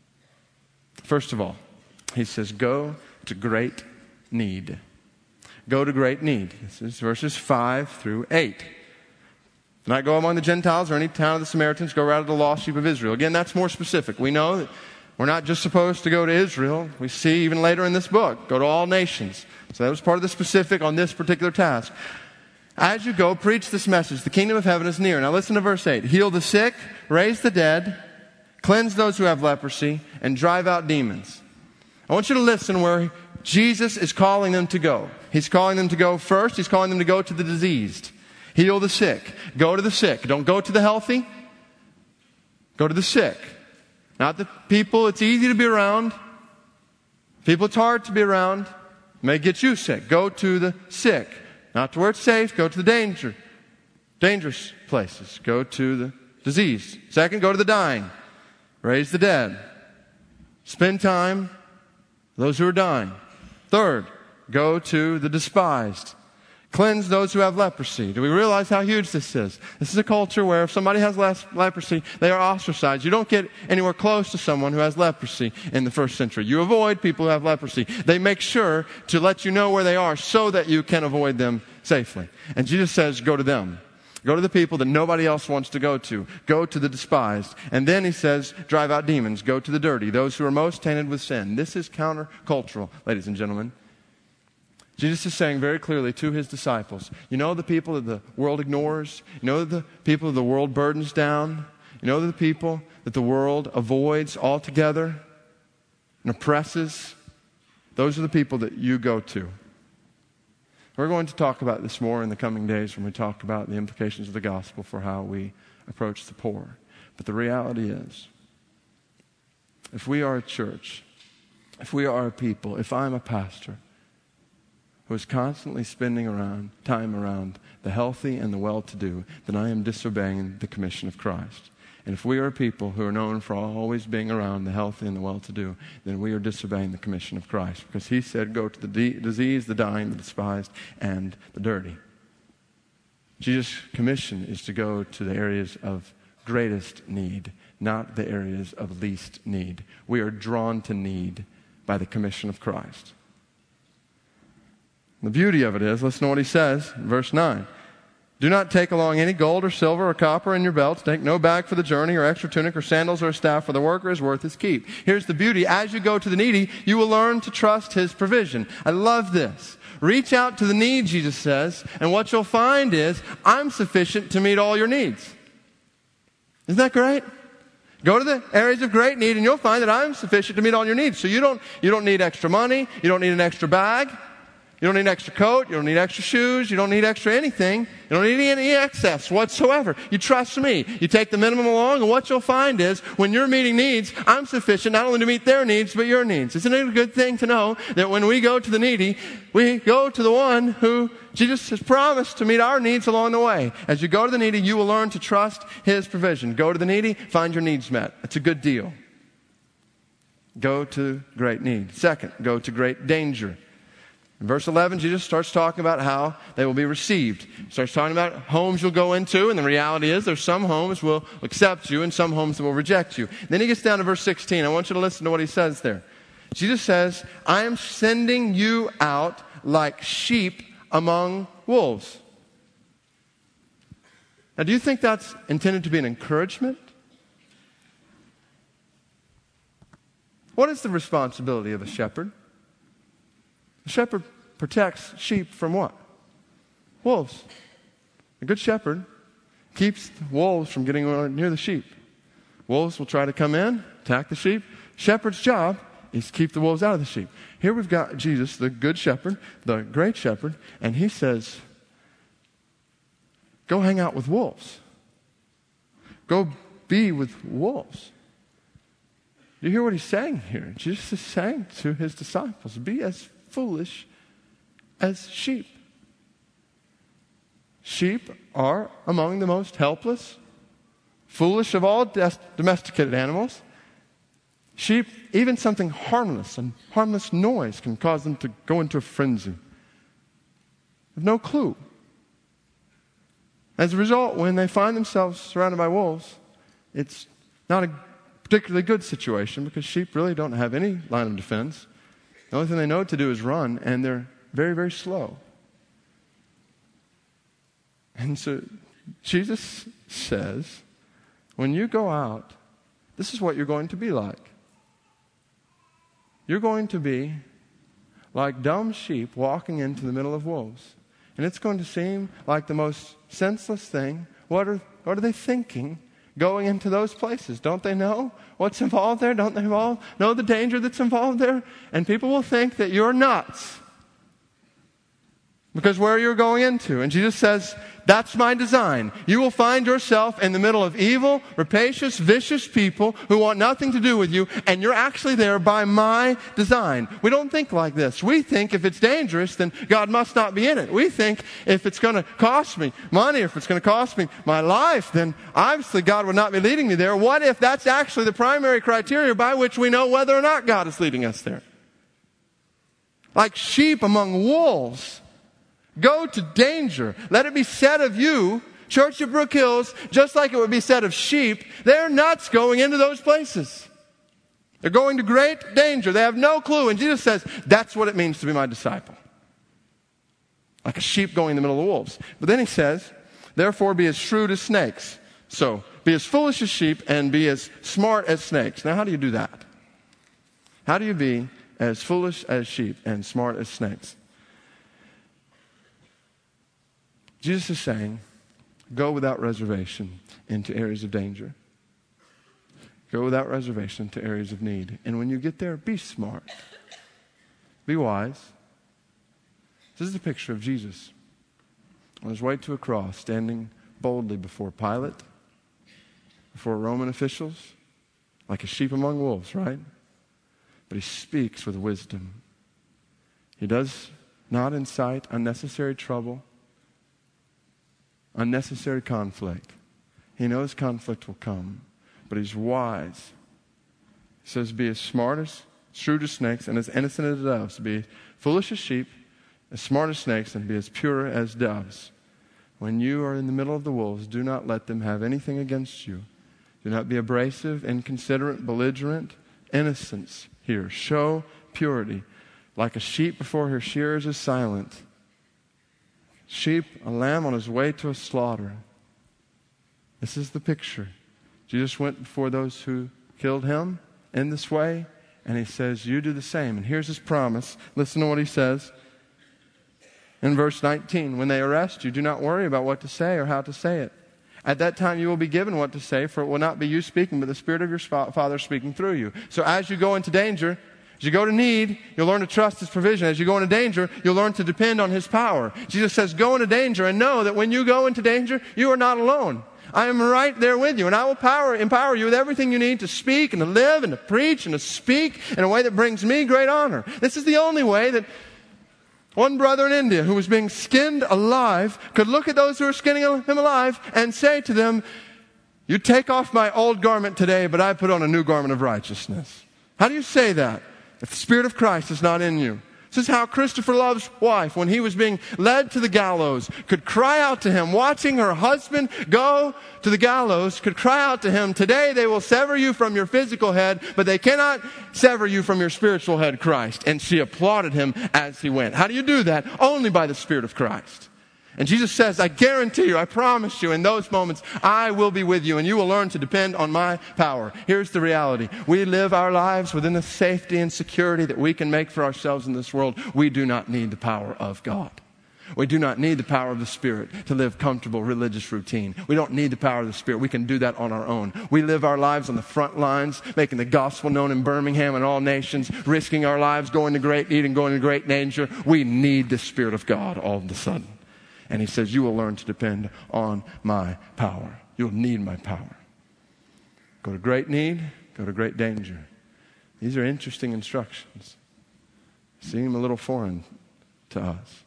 First of all, He says, go to great need. Go to great need. This is verses 5-8. Do not go among the Gentiles or any town of the Samaritans. Go rather to the lost sheep of Israel. Again, that's more specific. We know that we're not just supposed to go to Israel. We see even later in this book, go to all nations. So that was part of the specific on this particular task. As you go, preach this message. The kingdom of heaven is near. Now listen to verse 8. Heal the sick, raise the dead, cleanse those who have leprosy, and drive out demons. I want you to listen where Jesus is calling them to go. He's calling them to go first. He's calling them to go to the diseased. Heal the sick. Go to the sick. Don't go to the healthy. Go to the sick. Not the people it's easy to be around. People it's hard to be around. It may get you sick. Go to the sick. Not to where it's safe. Go to the dangerous places. Go to the diseased. Second, go to the dying. Raise the dead. Spend time with those who are dying. Third, Go to the despised. Cleanse those who have leprosy. Do we realize how huge this is? This is a culture where if somebody has leprosy, they are ostracized. You don't get anywhere close to someone who has leprosy in the first century. You avoid people who have leprosy. They make sure to let you know where they are so that you can avoid them safely. And Jesus says, go to them. Go to the people that nobody else wants to go to. Go to the despised. And then he says, drive out demons. Go to the dirty, those who are most tainted with sin. This is countercultural, ladies and gentlemen. Jesus is saying very clearly to his disciples, you know the people that the world ignores? You know the people that the world burdens down? You know the people that the world avoids altogether and oppresses? Those are the people that you go to. We're going to talk about this more in the coming days when we talk about the implications of the gospel for how we approach the poor. But the reality is, if we are a church, if we are a people, if I'm a pastor who is constantly spending time around the healthy and the well-to-do, then I am disobeying the commission of Christ. And if we are a people who are known for always being around the healthy and the well-to-do, then we are disobeying the commission of Christ. Because he said, go to the diseased, the dying, the despised, and the dirty. Jesus' commission is to go to the areas of greatest need, not the areas of least need. We are drawn to need by the commission of Christ. The beauty of it is, listen to what he says in verse 9. Do not take along any gold or silver or copper in your belts. Take no bag for the journey or extra tunic or sandals or a staff, for the worker is worth his keep. Here's the beauty. As you go to the needy, you will learn to trust his provision. I love this. Reach out to the need, Jesus says, and what you'll find is, I'm sufficient to meet all your needs. Isn't that great? Go to the areas of great need and you'll find that I'm sufficient to meet all your needs. So you don't need extra money. You don't need an extra bag. You don't need an extra coat. You don't need extra shoes. You don't need extra anything. You don't need any excess whatsoever. You trust me. You take the minimum along, and what you'll find is when you're meeting needs, I'm sufficient not only to meet their needs, but your needs. Isn't it a good thing to know that when we go to the needy, we go to the one who Jesus has promised to meet our needs along the way. As you go to the needy, you will learn to trust his provision. Go to the needy, find your needs met. It's a good deal. Go to great need. Second, go to great danger. In verse 11, Jesus starts talking about how they will be received. He starts talking about homes you'll go into, and the reality is there's some homes will accept you and some homes will reject you. Then he gets down to verse 16. I want you to listen to what he says there. Jesus says, I am sending you out like sheep among wolves. Now, do you think that's intended to be an encouragement? What is the responsibility of a shepherd? The shepherd protects sheep from what? Wolves. A good shepherd keeps the wolves from getting near the sheep. Wolves will try to come in, attack the sheep. Shepherd's job is to keep the wolves out of the sheep. Here we've got Jesus, the good shepherd, the great shepherd, and he says, go hang out with wolves. Go be with wolves. Do you hear what he's saying here? Jesus is saying to his disciples, be as foolish as sheep. Sheep are among the most helpless, foolish of all domesticated animals. Sheep, even something harmless and harmless noise can cause them to go into a frenzy. They have no clue. As a result, when they find themselves surrounded by wolves, it's not a particularly good situation because sheep really don't have any line of defense. The only thing they know to do is run, and they're very, very slow. And so Jesus says, when you go out, this is what you're going to be like. You're going to be like dumb sheep walking into the middle of wolves. And it's going to seem like the most senseless thing. What are they thinking going into those places? Don't they know what's involved there? Don't they all know the danger that's involved there? And people will think that you're nuts because where you're going into. And Jesus says, that's my design. You will find yourself in the middle of evil, rapacious, vicious people who want nothing to do with you, and you're actually there by my design. We don't think like this. We think if it's dangerous, then God must not be in it. We think if it's going to cost me money, or if it's going to cost me my life, then obviously God would not be leading me there. What if that's actually the primary criteria by which we know whether or not God is leading us there? like sheep among wolves. Go to danger. Let it be said of you, Church of Brook Hills, just like it would be said of sheep, they're nuts going into those places. They're going to great danger. They have no clue. And Jesus says, that's what it means to be my disciple. Like a sheep going in the middle of wolves. But then he says, therefore be as shrewd as snakes. So be as foolish as sheep and be as smart as snakes. Now how do you do that? How do you be as foolish as sheep and smart as snakes? Jesus is saying, go without reservation into areas of danger. Go without reservation to areas of need. And when you get there, be smart. Be wise. This is a picture of Jesus on his way to a cross, standing boldly before Pilate, before Roman officials, like a sheep among wolves, right? But he speaks with wisdom. He does not incite unnecessary trouble, unnecessary conflict. He knows conflict will come, but he's wise. He says, be as smart as shrewd as snakes and as innocent as doves. Be foolish as sheep, as smart as snakes, and be as pure as doves. When you are in the middle of the wolves, do not let them have anything against you. Do not be abrasive, inconsiderate, belligerent. Innocence here. Show purity. Like a sheep before her shearers is silent. Sheep, a lamb on his way to a slaughter. This is the picture. Jesus went before those who killed him in this way, and he says, you do the same. And here's his promise. Listen to what he says in verse 19. When they arrest you, do not worry about what to say or how to say it. At that time you will be given what to say, for it will not be you speaking, but the Spirit of your Father speaking through you. So as you go into danger, as you go to need, you'll learn to trust His provision. As you go into danger, you'll learn to depend on His power. Jesus says, go into danger and know that when you go into danger, you are not alone. I am right there with you, and I will empower you with everything you need to speak and to live and to preach and to speak in a way that brings me great honor. This is the only way that one brother in India who was being skinned alive could look at those who were skinning him alive and say to them, you take off my old garment today, but I put on a new garment of righteousness. How do you say that if the Spirit of Christ is not in you? This is how Christopher Love's wife, when he was being led to the gallows, could cry out to him, watching her husband go to the gallows, could cry out to him, today they will sever you from your physical head, but they cannot sever you from your spiritual head, Christ. And she applauded him as he went. How do you do that? Only by the Spirit of Christ. And Jesus says, I guarantee you, I promise you, in those moments, I will be with you and you will learn to depend on my power. Here's the reality. We live our lives within the safety and security that we can make for ourselves in this world. We do not need the power of God. We do not need the power of the Spirit to live comfortable religious routine. We don't need the power of the Spirit. We can do that on our own. We live our lives on the front lines, making the gospel known in Birmingham and all nations, risking our lives, going to great need and going to great danger. We need the Spirit of God all of a sudden. And he says, you will learn to depend on my power. You'll need my power. Go to great need, go to great danger. These are interesting instructions. Seem a little foreign to us.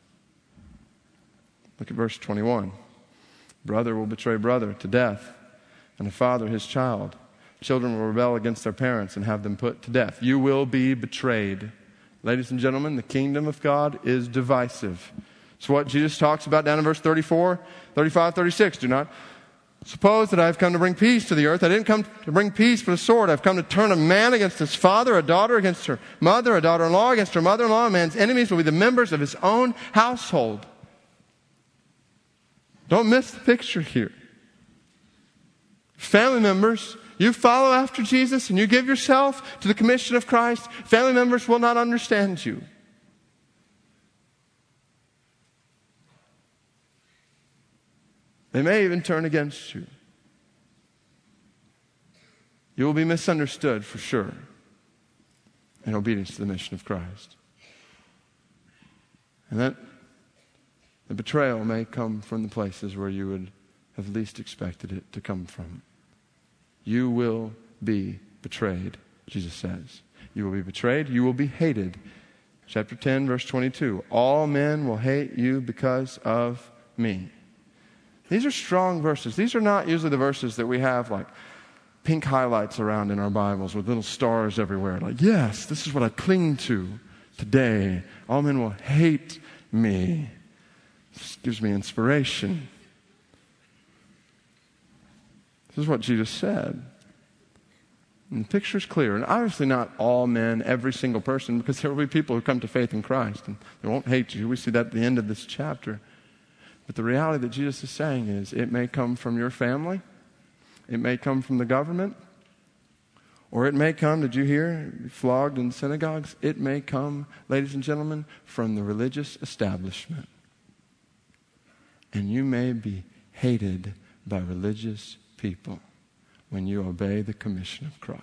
Look at verse 21. Brother will betray brother to death, and a father his child. Children will rebel against their parents and have them put to death. You will be betrayed. Ladies and gentlemen, the kingdom of God is divisive. It's what Jesus talks about down in verse 34, 35, 36. Do not suppose that I have come to bring peace to the earth. I didn't come to bring peace but a sword. I've come to turn a man against his father, a daughter against her mother, a daughter-in-law against her mother-in-law. A man's enemies will be the members of his own household. Don't miss the picture here. Family members, you follow after Jesus and you give yourself to the commission of Christ, family members will not understand you. They may even turn against you. You will be misunderstood for sure in obedience to the mission of Christ. And that the betrayal may come from the places where you would have least expected it to come from. You will be betrayed, Jesus says. You will be betrayed. You will be hated. Chapter 10, verse 22. All men will hate you because of me. These are strong verses. These are not usually the verses that we have like pink highlights around in our Bibles with little stars everywhere. Like, yes, this is what I cling to. today. All men will hate me. This gives me inspiration. This is what Jesus said. And the picture's clear. And obviously not all men, every single person, because there will be people who come to faith in Christ and they won't hate you. We see that at the end of this chapter. But the reality that Jesus is saying is it may come from your family. It may come from the government. Or it may come, did you hear, flogged in synagogues? It may come, ladies and gentlemen, from the religious establishment. And you may be hated by religious people when you obey the commission of Christ.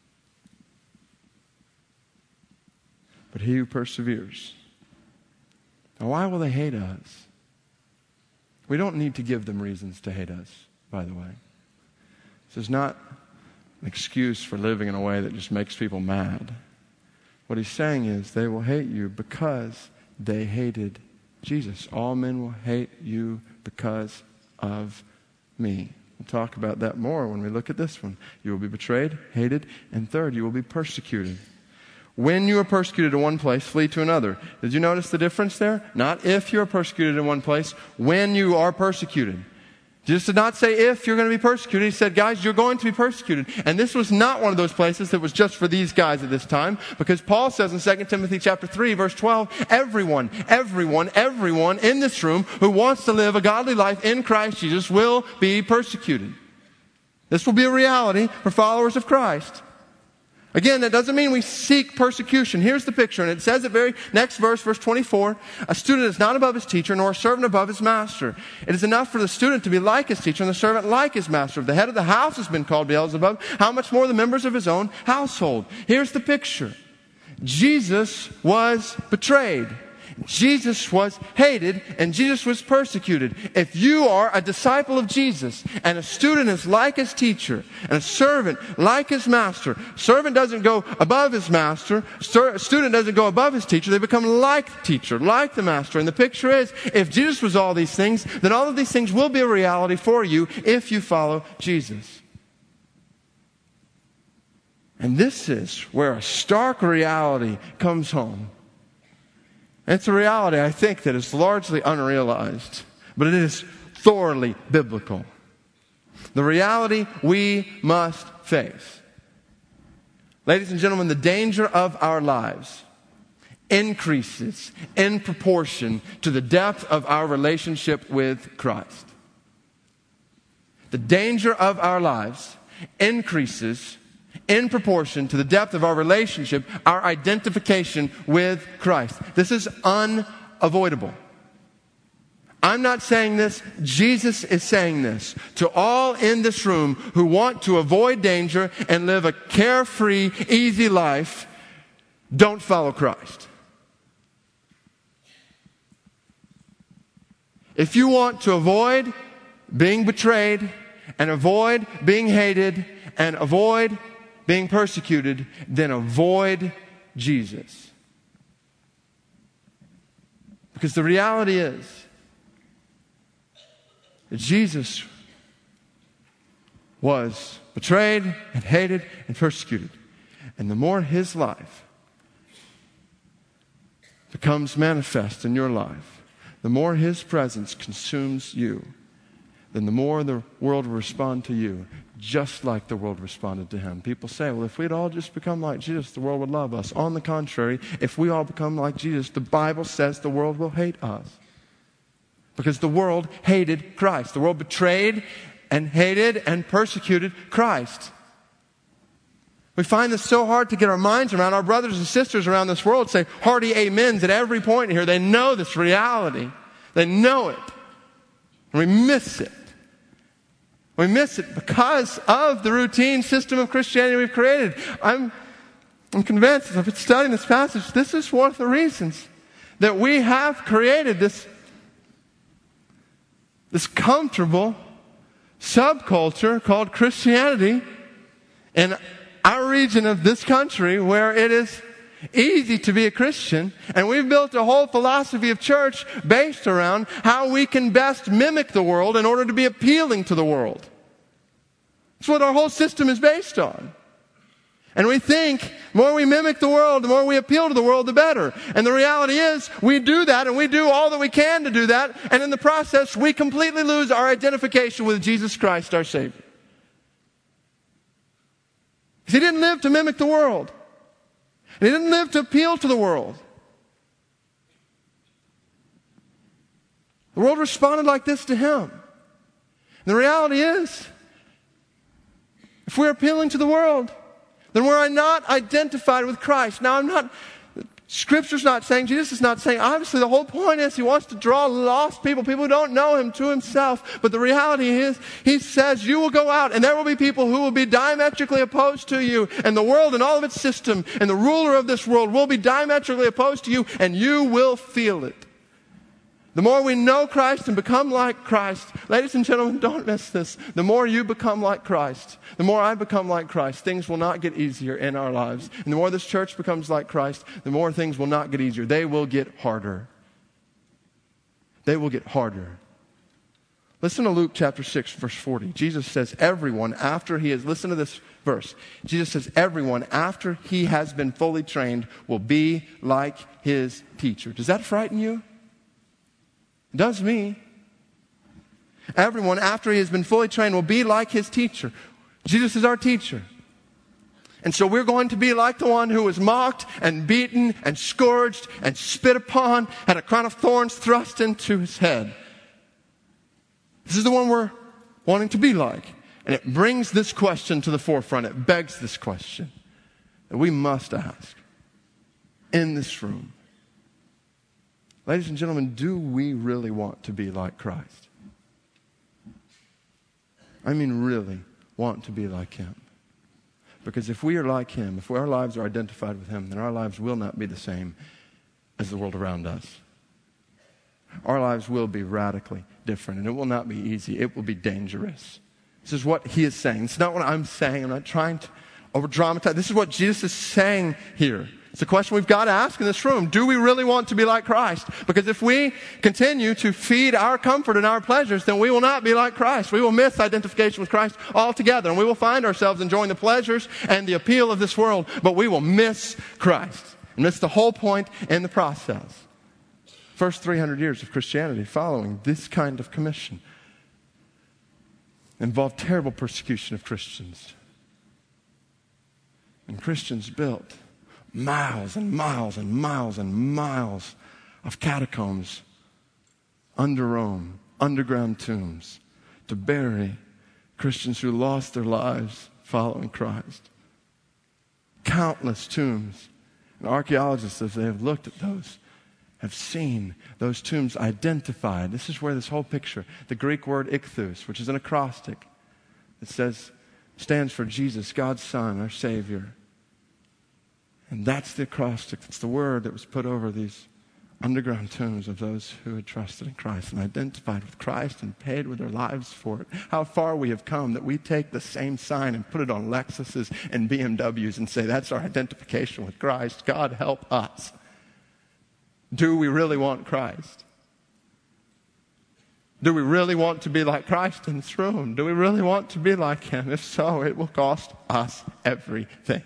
But he who perseveres. Now, why will they hate us? We don't need to give them reasons to hate us, by the way. This is not an excuse for living in a way that just makes people mad. What he's saying is they will hate you because they hated Jesus. All men will hate you because of me. We'll talk about that more when we look at this one. You will be betrayed, hated, and third, you will be persecuted. When you are persecuted in one place, flee to another. Did you notice the difference there? Not if you are persecuted in one place, when you are persecuted. Jesus did not say if you're going to be persecuted. He said, guys, you're going to be persecuted. And this was not one of those places that was just for these guys at this time. Because Paul says in 2 Timothy chapter 3, verse 12, everyone in this room who wants to live a godly life in Christ Jesus will be persecuted. This will be a reality for followers of Christ. Again, that doesn't mean we seek persecution. Here's the picture, and it says it very next verse, verse 24. A student is not above his teacher, nor a servant above his master. It is enough for the student to be like his teacher, and the servant like his master. If the head of the house has been called Beelzebub, how much more the members of his own household? Here's the picture. Jesus was betrayed. Jesus was hated and Jesus was persecuted. If you are a disciple of Jesus and a student is like his teacher and a servant like his master, servant doesn't go above his master, student doesn't go above his teacher, they become like the teacher, like the master. And the picture is, if Jesus was all these things, then all of these things will be a reality for you if you follow Jesus. And this is where a stark reality comes home. It's a reality, I think, that is largely unrealized, but it is thoroughly biblical. The reality we must face. Ladies and gentlemen, the danger of our lives increases in proportion to the depth of our relationship with Christ. The danger of our lives increases in proportion to the depth of our relationship, our identification with Christ. This is unavoidable. I'm not saying this. Jesus is saying this to all in this room who want to avoid danger and live a carefree, easy life. Don't follow Christ. If you want to avoid being betrayed and avoid being hated and avoid being persecuted, then avoid Jesus. Because the reality is that Jesus was betrayed and hated and persecuted. And the more his life becomes manifest in your life, the more his presence consumes you, then the more the world will respond to you, just like the world responded to him. People say, well, if we'd all just become like Jesus, the world would love us. On the contrary, if we all become like Jesus, the Bible says the world will hate us. Because the world hated Christ. The world betrayed and hated and persecuted Christ. We find this so hard to get our minds around. Our brothers and sisters around this world say hearty amens at every point here. They know this reality. They know it. And we miss it. We miss it because of the routine system of Christianity we've created. I'm convinced, as I've been studying this passage, this is one of the reasons that we have created this comfortable subculture called Christianity in our region of this country where it is easy to be a Christian, and we've built a whole philosophy of church based around how we can best mimic the world in order to be appealing to the world. That's what our whole system is based on. And we think The more we mimic the world, the more we appeal to the world, the better. And the reality is, we do that, and we do all that we can to do that, and in the process, we completely lose our identification with Jesus Christ, our Savior. Because He didn't live to mimic the world. And He didn't live to appeal to the world. The world responded like this to Him. And the reality is, if we're appealing to the world, then we're not identified with Christ. Now, Scripture's not saying, Jesus is not saying, obviously the whole point is He wants to draw lost people who don't know Him to Himself. But the reality is, He says, you will go out and there will be people who will be diametrically opposed to you. And the world and all of its system and the ruler of this world will be diametrically opposed to you, and you will feel it. The more we know Christ and become like Christ, ladies and gentlemen, don't miss this. The more you become like Christ, the more I become like Christ, things will not get easier in our lives. And the more this church becomes like Christ, the more things will not get easier. They will get harder. They will get harder. Listen to Luke chapter 6, verse 40. Jesus says, everyone after he has, listen to this verse. Jesus says, everyone after he has been fully trained will be like his teacher. Does that frighten you? It does me. Everyone, after he has been fully trained, will be like his teacher. Jesus is our teacher. And so we're going to be like the one who was mocked and beaten and scourged and spit upon, had a crown of thorns thrust into his head. This is the one we're wanting to be like. And it brings this question to the forefront. It begs this question that we must ask in this room. Ladies and gentlemen, do we really want to be like Christ? I mean, really want to be like Him. Because if we are like Him, if our lives are identified with Him, then our lives will not be the same as the world around us. Our lives will be radically different, and it will not be easy. It will be dangerous. This is what He is saying. It's not what I'm saying. I'm not trying to over-dramatize. This is what Jesus is saying here. It's a question we've got to ask in this room. Do we really want to be like Christ? Because if we continue to feed our comfort and our pleasures, then we will not be like Christ. We will miss identification with Christ altogether. And we will find ourselves enjoying the pleasures and the appeal of this world. But we will miss Christ. And miss the whole point in the process. First 300 years of Christianity following this kind of commission involved terrible persecution of Christians. And Christians built miles and miles and miles and miles of catacombs under Rome, underground tombs, to bury Christians who lost their lives following Christ. Countless tombs. And archaeologists, as they have looked at those, have seen those tombs identified. This is where this whole picture, the Greek word ichthus, which is an acrostic, it stands for Jesus, God's Son, our Savior. And that's the acrostic, that's the word that was put over these underground tombs of those who had trusted in Christ and identified with Christ and paid with their lives for it. How far we have come that we take the same sign and put it on Lexuses and BMWs and say that's our identification with Christ. God help us. Do we really want Christ? Do we really want to be like Christ in this room? Do we really want to be like Him? If so, it will cost us everything.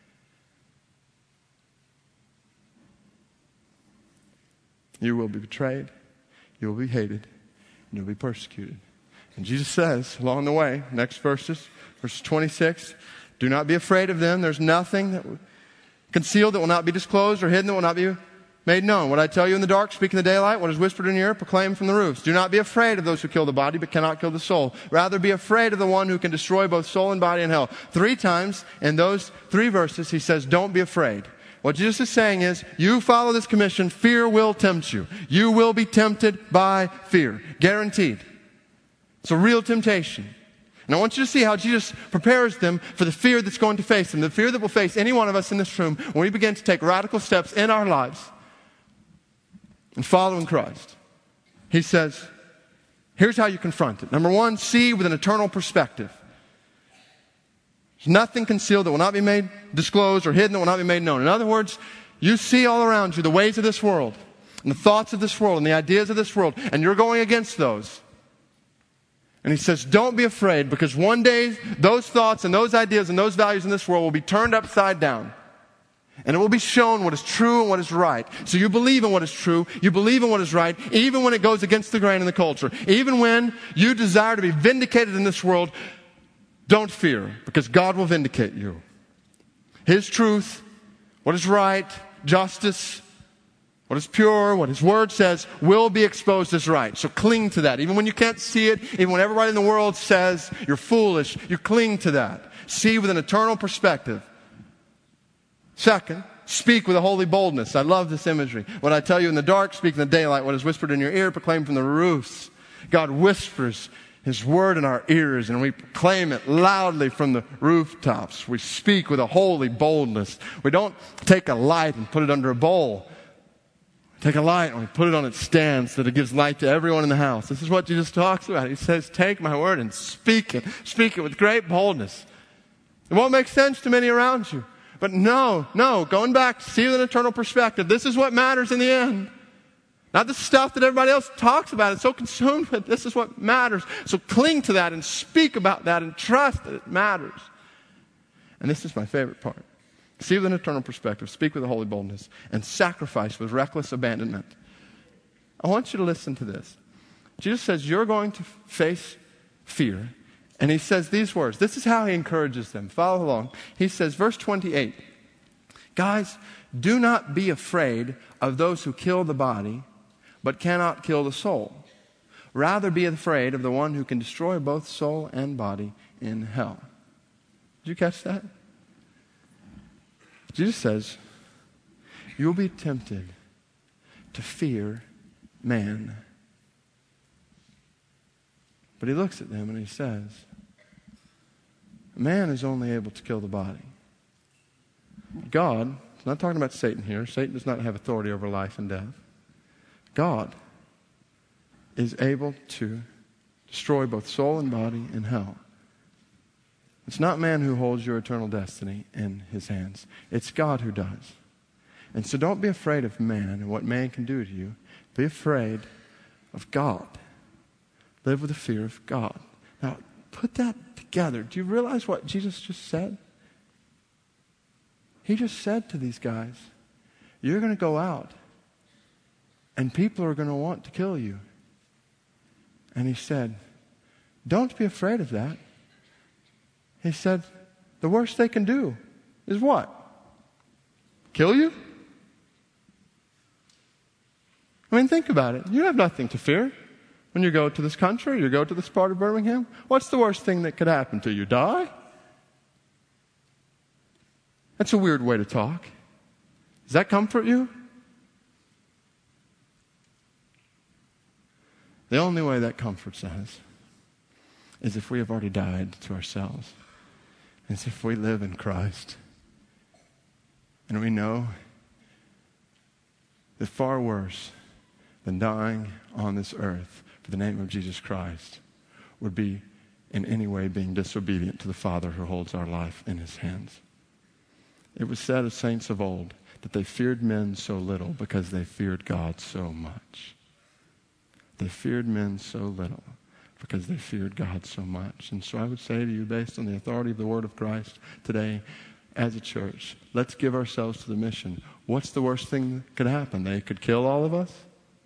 You will be betrayed, you will be hated, and you'll be persecuted. And Jesus says along the way, next verses, verse 26, do not be afraid of them. There's nothing that concealed that will not be disclosed or hidden that will not be made known. What I tell you in the dark, speak in the daylight. What is whispered in your ear, proclaim from the roofs. Do not be afraid of those who kill the body but cannot kill the soul. Rather be afraid of the one who can destroy both soul and body in hell. 3 times in those 3 verses he says, don't be afraid. What Jesus is saying is, you follow this commission, fear will tempt you. You will be tempted by fear. Guaranteed. It's a real temptation. And I want you to see how Jesus prepares them for the fear that's going to face them. The fear that will face any one of us in this room when we begin to take radical steps in our lives and following Christ. He says, here's how you confront it. Number 1, see with an eternal perspective. There's nothing concealed that will not be made disclosed or hidden that will not be made known. In other words, you see all around you the ways of this world and the thoughts of this world and the ideas of this world, and you're going against those. And he says, don't be afraid, because one day those thoughts and those ideas and those values in this world will be turned upside down. And it will be shown what is true and what is right. So you believe in what is true. You believe in what is right, even when it goes against the grain in the culture. Even when you desire to be vindicated in this world, don't fear, because God will vindicate you. His truth, what is right, justice, what is pure, what His Word says, will be exposed as right. So cling to that. Even when you can't see it, even when everybody in the world says you're foolish, you cling to that. See with an eternal perspective. Second, speak with a holy boldness. I love this imagery. What I tell you in the dark, speak in the daylight. What is whispered in your ear, proclaim from the roofs. God whispers His Word in our ears, and we proclaim it loudly from the rooftops. We speak with a holy boldness. We don't take a light and put it under a bowl. We take a light and we put it on its stand so that it gives light to everyone in the house. This is what Jesus talks about. He says, take my word and speak it. Speak it with great boldness. It won't make sense to many around you. But no, going back, see with an eternal perspective. This is what matters in the end. Not the stuff that everybody else talks about. It's so consumed with. This is what matters. So cling to that and speak about that and trust that it matters. And this is my favorite part. See with an eternal perspective. Speak with a holy boldness. And sacrifice with reckless abandonment. I want you to listen to this. Jesus says you're going to face fear. And He says these words. This is how He encourages them. Follow along. He says, verse 28. Guys, do not be afraid of those who kill the body, but cannot kill the soul. Rather be afraid of the one who can destroy both soul and body in hell. Did you catch that? Jesus says, you'll be tempted to fear man. But He looks at them and He says, man is only able to kill the body. God, I'm not talking about Satan here. Satan does not have authority over life and death. God is able to destroy both soul and body in hell. It's not man who holds your eternal destiny in His hands. It's God who does. And so don't be afraid of man and what man can do to you. Be afraid of God. Live with the fear of God. Now, put that together. Do you realize what Jesus just said? He just said to these guys, you're going to go out and people are going to want to kill you. And He said, don't be afraid of that. He said, the worst they can do is what? Kill you? I mean, think about it. You have nothing to fear. When you go to this country, you go to this part of Birmingham, what's the worst thing that could happen to you? Die? That's a weird way to talk. Does that comfort you? The only way that comforts us is if we have already died to ourselves. It's if we live in Christ. And we know that far worse than dying on this earth for the name of Jesus Christ would be in any way being disobedient to the Father who holds our life in His hands. It was said of saints of old that they feared men so little because they feared God so much. They feared men so little because they feared God so much. And so I would say to you, based on the authority of the Word of Christ today, as a church, let's give ourselves to the mission. What's the worst thing that could happen? They could kill all of us?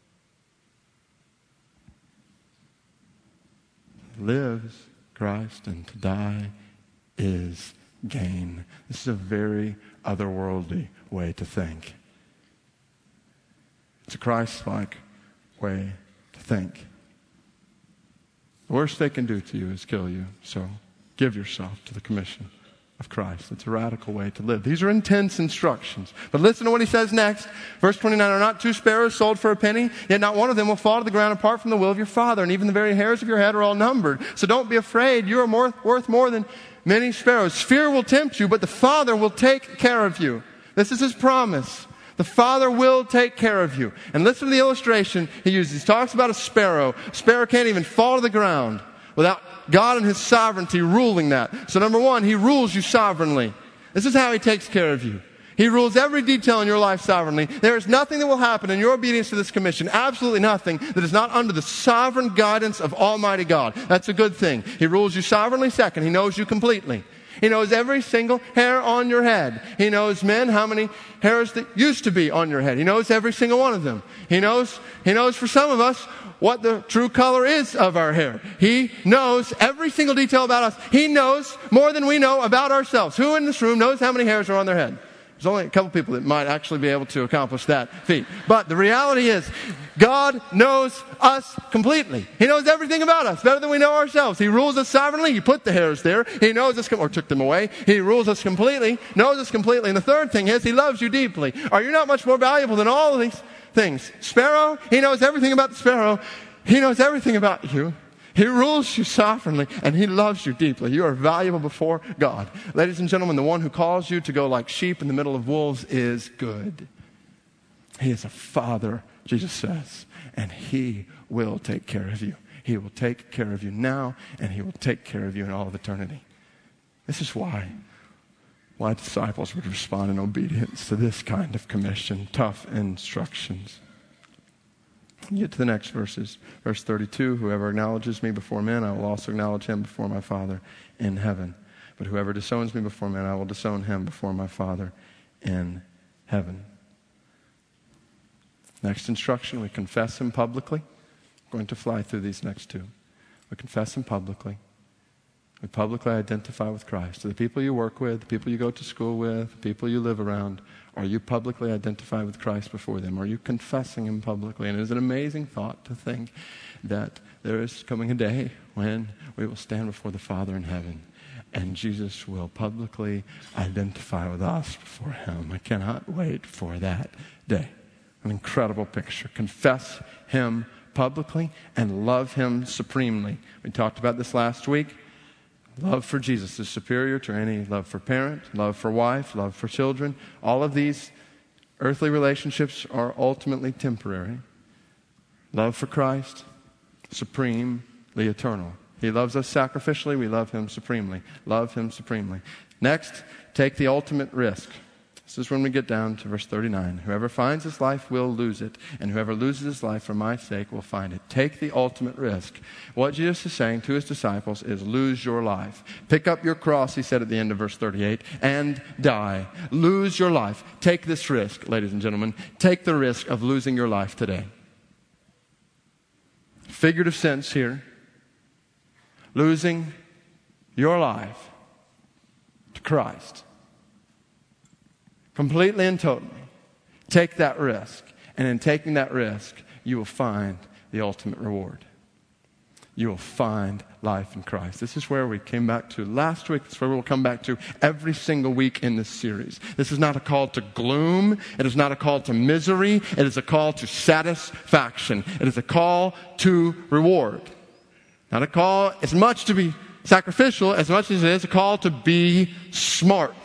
Live is Christ, and to die is gain. This is a very otherworldly way to think. It's a Christ-like way to think. The worst they can do to you is kill you. So give yourself to the commission of Christ. It's a radical way to live. These are intense instructions. But listen to what He says next. Verse 29, are not 2 sparrows sold for a penny? Yet not one of them will fall to the ground apart from the will of your Father. And even the very hairs of your head are all numbered. So don't be afraid. You are worth more than many sparrows. Fear will tempt you, but the Father will take care of you. This is His promise. The Father will take care of you. And listen to the illustration He uses. He talks about a sparrow. A sparrow can't even fall to the ground without God and His sovereignty ruling that. So number one, He rules you sovereignly. This is how He takes care of you. He rules every detail in your life sovereignly. There is nothing that will happen in your obedience to this commission, absolutely nothing, that is not under the sovereign guidance of Almighty God. That's a good thing. He rules you sovereignly. Second, He knows you completely. He knows every single hair on your head. He knows, men, how many hairs that used to be on your head. He knows every single one of them. He knows for some of us what the true color is of our hair. He knows every single detail about us. He knows more than we know about ourselves. Who in this room knows how many hairs are on their head? There's only a couple people that might actually be able to accomplish that feat. But the reality is, God knows us completely. He knows everything about us better than we know ourselves. He rules us sovereignly. He put the hairs there. He knows us, or took them away. He rules us completely, knows us completely. And the third thing is, He loves you deeply. Are you not much more valuable than all of these things? Sparrow, He knows everything about the sparrow. He knows everything about you. He rules you sovereignly, and He loves you deeply. You are valuable before God. Ladies and gentlemen, the one who calls you to go like sheep in the middle of wolves is good. He is a Father, Jesus says, and He will take care of you. He will take care of you now, and He will take care of you in all of eternity. This is why disciples would respond in obedience to this kind of commission, tough instructions. You get to the next verses. Verse 32, whoever acknowledges me before men, I will also acknowledge him before my Father in heaven. But whoever disowns me before men, I will disown him before my Father in heaven. Next instruction, we confess Him publicly. I'm going to fly through these next two. We confess Him publicly. We publicly identify with Christ. To the people you work with, the people you go to school with, the people you live around, are you publicly identified with Christ before them? Are you confessing Him publicly? And it is an amazing thought to think that there is coming a day when we will stand before the Father in heaven and Jesus will publicly identify with us before Him. I cannot wait for that day. An incredible picture. Confess Him publicly and love Him supremely. We talked about this last week. Love for Jesus is superior to any love for parent, love for wife, love for children. All of these earthly relationships are ultimately temporary. Love for Christ, supremely eternal. He loves us sacrificially. We love Him supremely. Love Him supremely. Next, take the ultimate risk. This is when we get down to verse 39. Whoever finds his life will lose it, and whoever loses his life for my sake will find it. Take the ultimate risk. What Jesus is saying to His disciples is lose your life. Pick up your cross, He said at the end of verse 38, and die. Lose your life. Take this risk, ladies and gentlemen. Take the risk of losing your life today. Figurative sense here. Losing your life to Christ. Completely and totally. Take that risk. And in taking that risk, you will find the ultimate reward. You will find life in Christ. This is where we came back to last week. This is where we'll come back to every single week in this series. This is not a call to gloom. It is not a call to misery. It is a call to satisfaction. It is a call to reward. Not a call as much to be sacrificial as much as it is a call to be smart.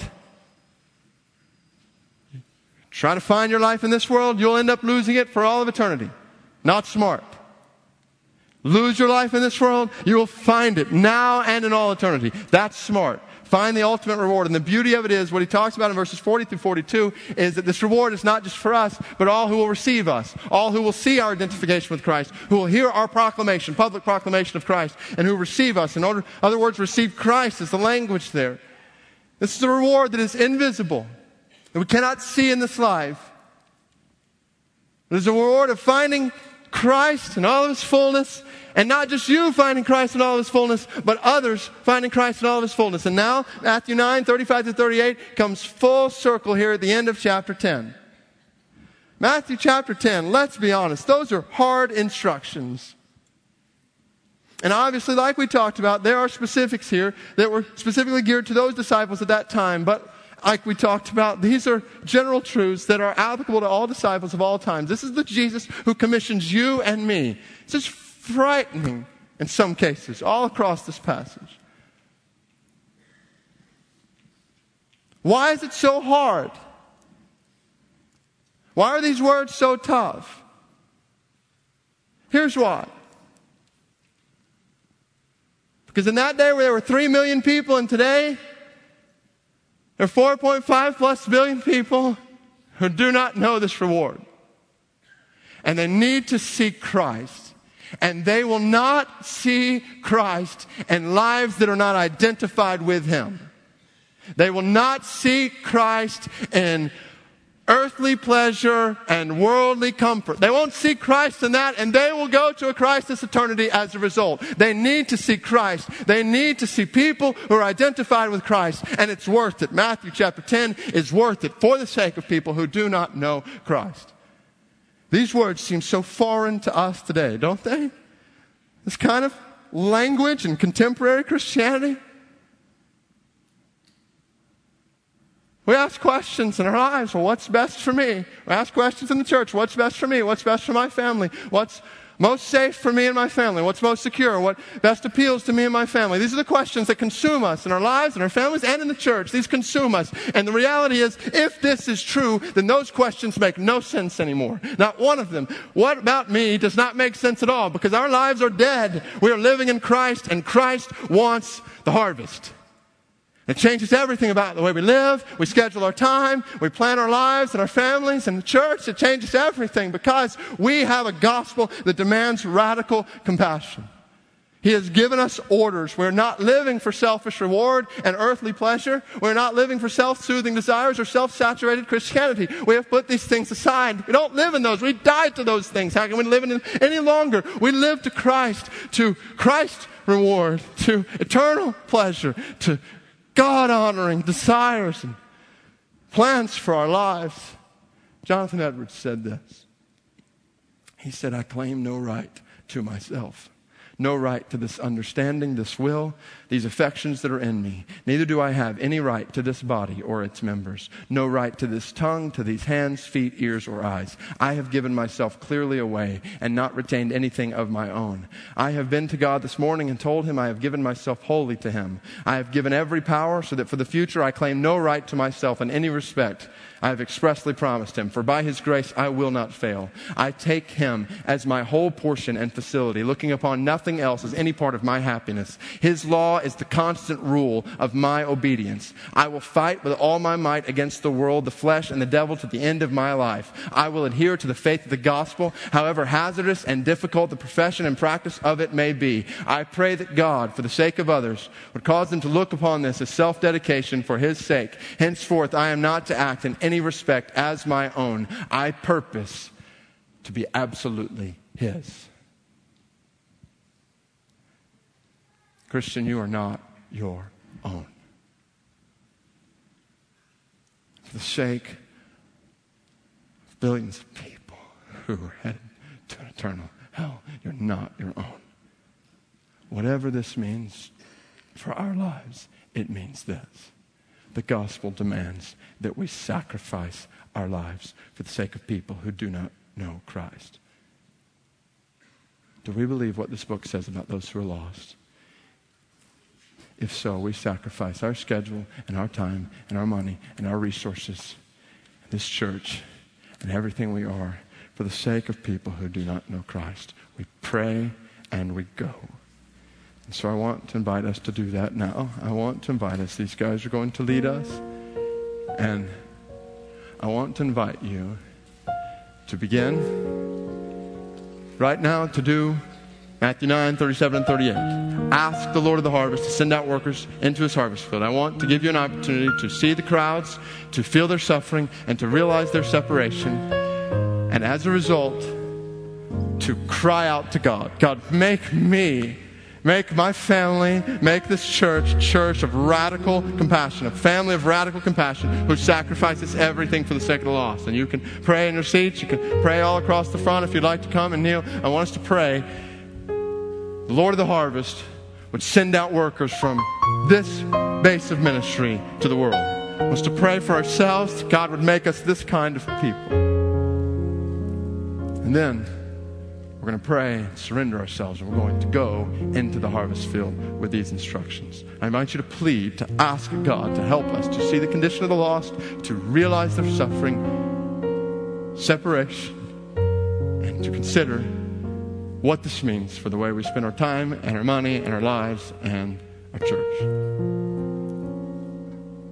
Try to find your life in this world, you'll end up losing it for all of eternity. Not smart. Lose your life in this world, you will find it now and in all eternity. That's smart. Find the ultimate reward. And the beauty of it is, what he talks about in verses 40 through 42, is that this reward is not just for us, but all who will receive us. All who will see our identification with Christ, who will hear our proclamation, public proclamation of Christ, and who receive us. In other words, receive Christ is the language there. This is a reward that is invisible, that we cannot see in this life. It is a reward of finding Christ in all of His fullness, and not just you finding Christ in all of His fullness, but others finding Christ in all of His fullness. And now, Matthew 9, 35 to 38 comes full circle here at the end of chapter 10. Matthew chapter 10, let's be honest, those are hard instructions. And obviously, like we talked about, there are specifics here that were specifically geared to those disciples at that time, but like we talked about, these are general truths that are applicable to all disciples of all times. This is the Jesus who commissions you and me. It's just frightening in some cases, all across this passage. Why is it so hard? Why are these words so tough? Here's why. Because in that day where there were 3 million people, and today there are 4.5 plus billion people who do not know this reward. And they need to seek Christ. And they will not see Christ in lives that are not identified with Him. They will not seek Christ in earthly pleasure and worldly comfort. They won't seek Christ in that, and they will go to a Christless eternity as a result. They need to see Christ. They need to see people who are identified with Christ, and it's worth it. Matthew chapter 10 is worth it for the sake of people who do not know Christ. These words seem so foreign to us today, don't they? This kind of language in contemporary Christianity. We ask questions in our lives. Well, what's best for me? We ask questions in the church. What's best for me? What's best for my family? What's most safe for me and my family? What's most secure? What best appeals to me and my family? These are the questions that consume us in our lives, in our families, and in the church. These consume us. And the reality is, if this is true, then those questions make no sense anymore. Not one of them. What about me does not make sense at all, because our lives are dead. We are living in Christ, and Christ wants the harvest. It changes everything about the way we live. We schedule our time. We plan our lives and our families and the church. It changes everything because we have a gospel that demands radical compassion. He has given us orders. We're not living for selfish reward and earthly pleasure. We're not living for self-soothing desires or self-saturated Christianity. We have put these things aside. We don't live in those. We died to those things. How can we live in them any longer? We live to Christ reward, to eternal pleasure, to God-honoring desires and plans for our lives. Jonathan Edwards said this. He said, I claim no right to myself, no right to this understanding, this will, these affections that are in me. Neither do I have any right to this body or its members, no right to this tongue, to these hands, feet, ears, or eyes. I have given myself clearly away and not retained anything of my own. I have been to God this morning and told him I have given myself wholly to him. I have given every power so that for the future I claim no right to myself in any respect. I have expressly promised him, for by his grace I will not fail. I take him as my whole portion and facility, looking upon nothing else as any part of my happiness. His law is the constant rule of my obedience. I will fight with all my might against the world, the flesh, and the devil to the end of my life. I will adhere to the faith of the gospel, however hazardous and difficult the profession and practice of it may be. I pray that God, for the sake of others, would cause them to look upon this as self-dedication for his sake. Henceforth, I am not to act in any respect as my own. I purpose to be absolutely his. Christian, you are not your own. For the sake of billions of people who are headed to an eternal hell, you're not your own. Whatever this means for our lives, it means this. The gospel demands that we sacrifice our lives for the sake of people who do not know Christ. Do we believe what this book says about those who are lost? If so, we sacrifice our schedule and our time and our money and our resources, this church and everything we are for the sake of people who do not know Christ. We pray and we go. And so I want to invite us to do that now. I want to invite us. These guys are going to lead us. And I want to invite you to begin right now to do Matthew 9, 37 and 38. Ask the Lord of the harvest to send out workers into his harvest field. I want to give you an opportunity to see the crowds, to feel their suffering, and to realize their separation. And as a result, to cry out to God. God, make me, make my family, make this church of radical compassion, a family of radical compassion who sacrifices everything for the sake of the lost. And you can pray in your seats. You can pray all across the front if you'd like to come and kneel. I want us to pray. The Lord of the harvest would send out workers from this base of ministry to the world. I want us to pray for ourselves. God would make us this kind of people. And then we're going to pray and surrender ourselves, and we're going to go into the harvest field with these instructions. I invite you to plead, to ask God to help us to see the condition of the lost, to realize their suffering, separation, and to consider what this means for the way we spend our time and our money and our lives and our church.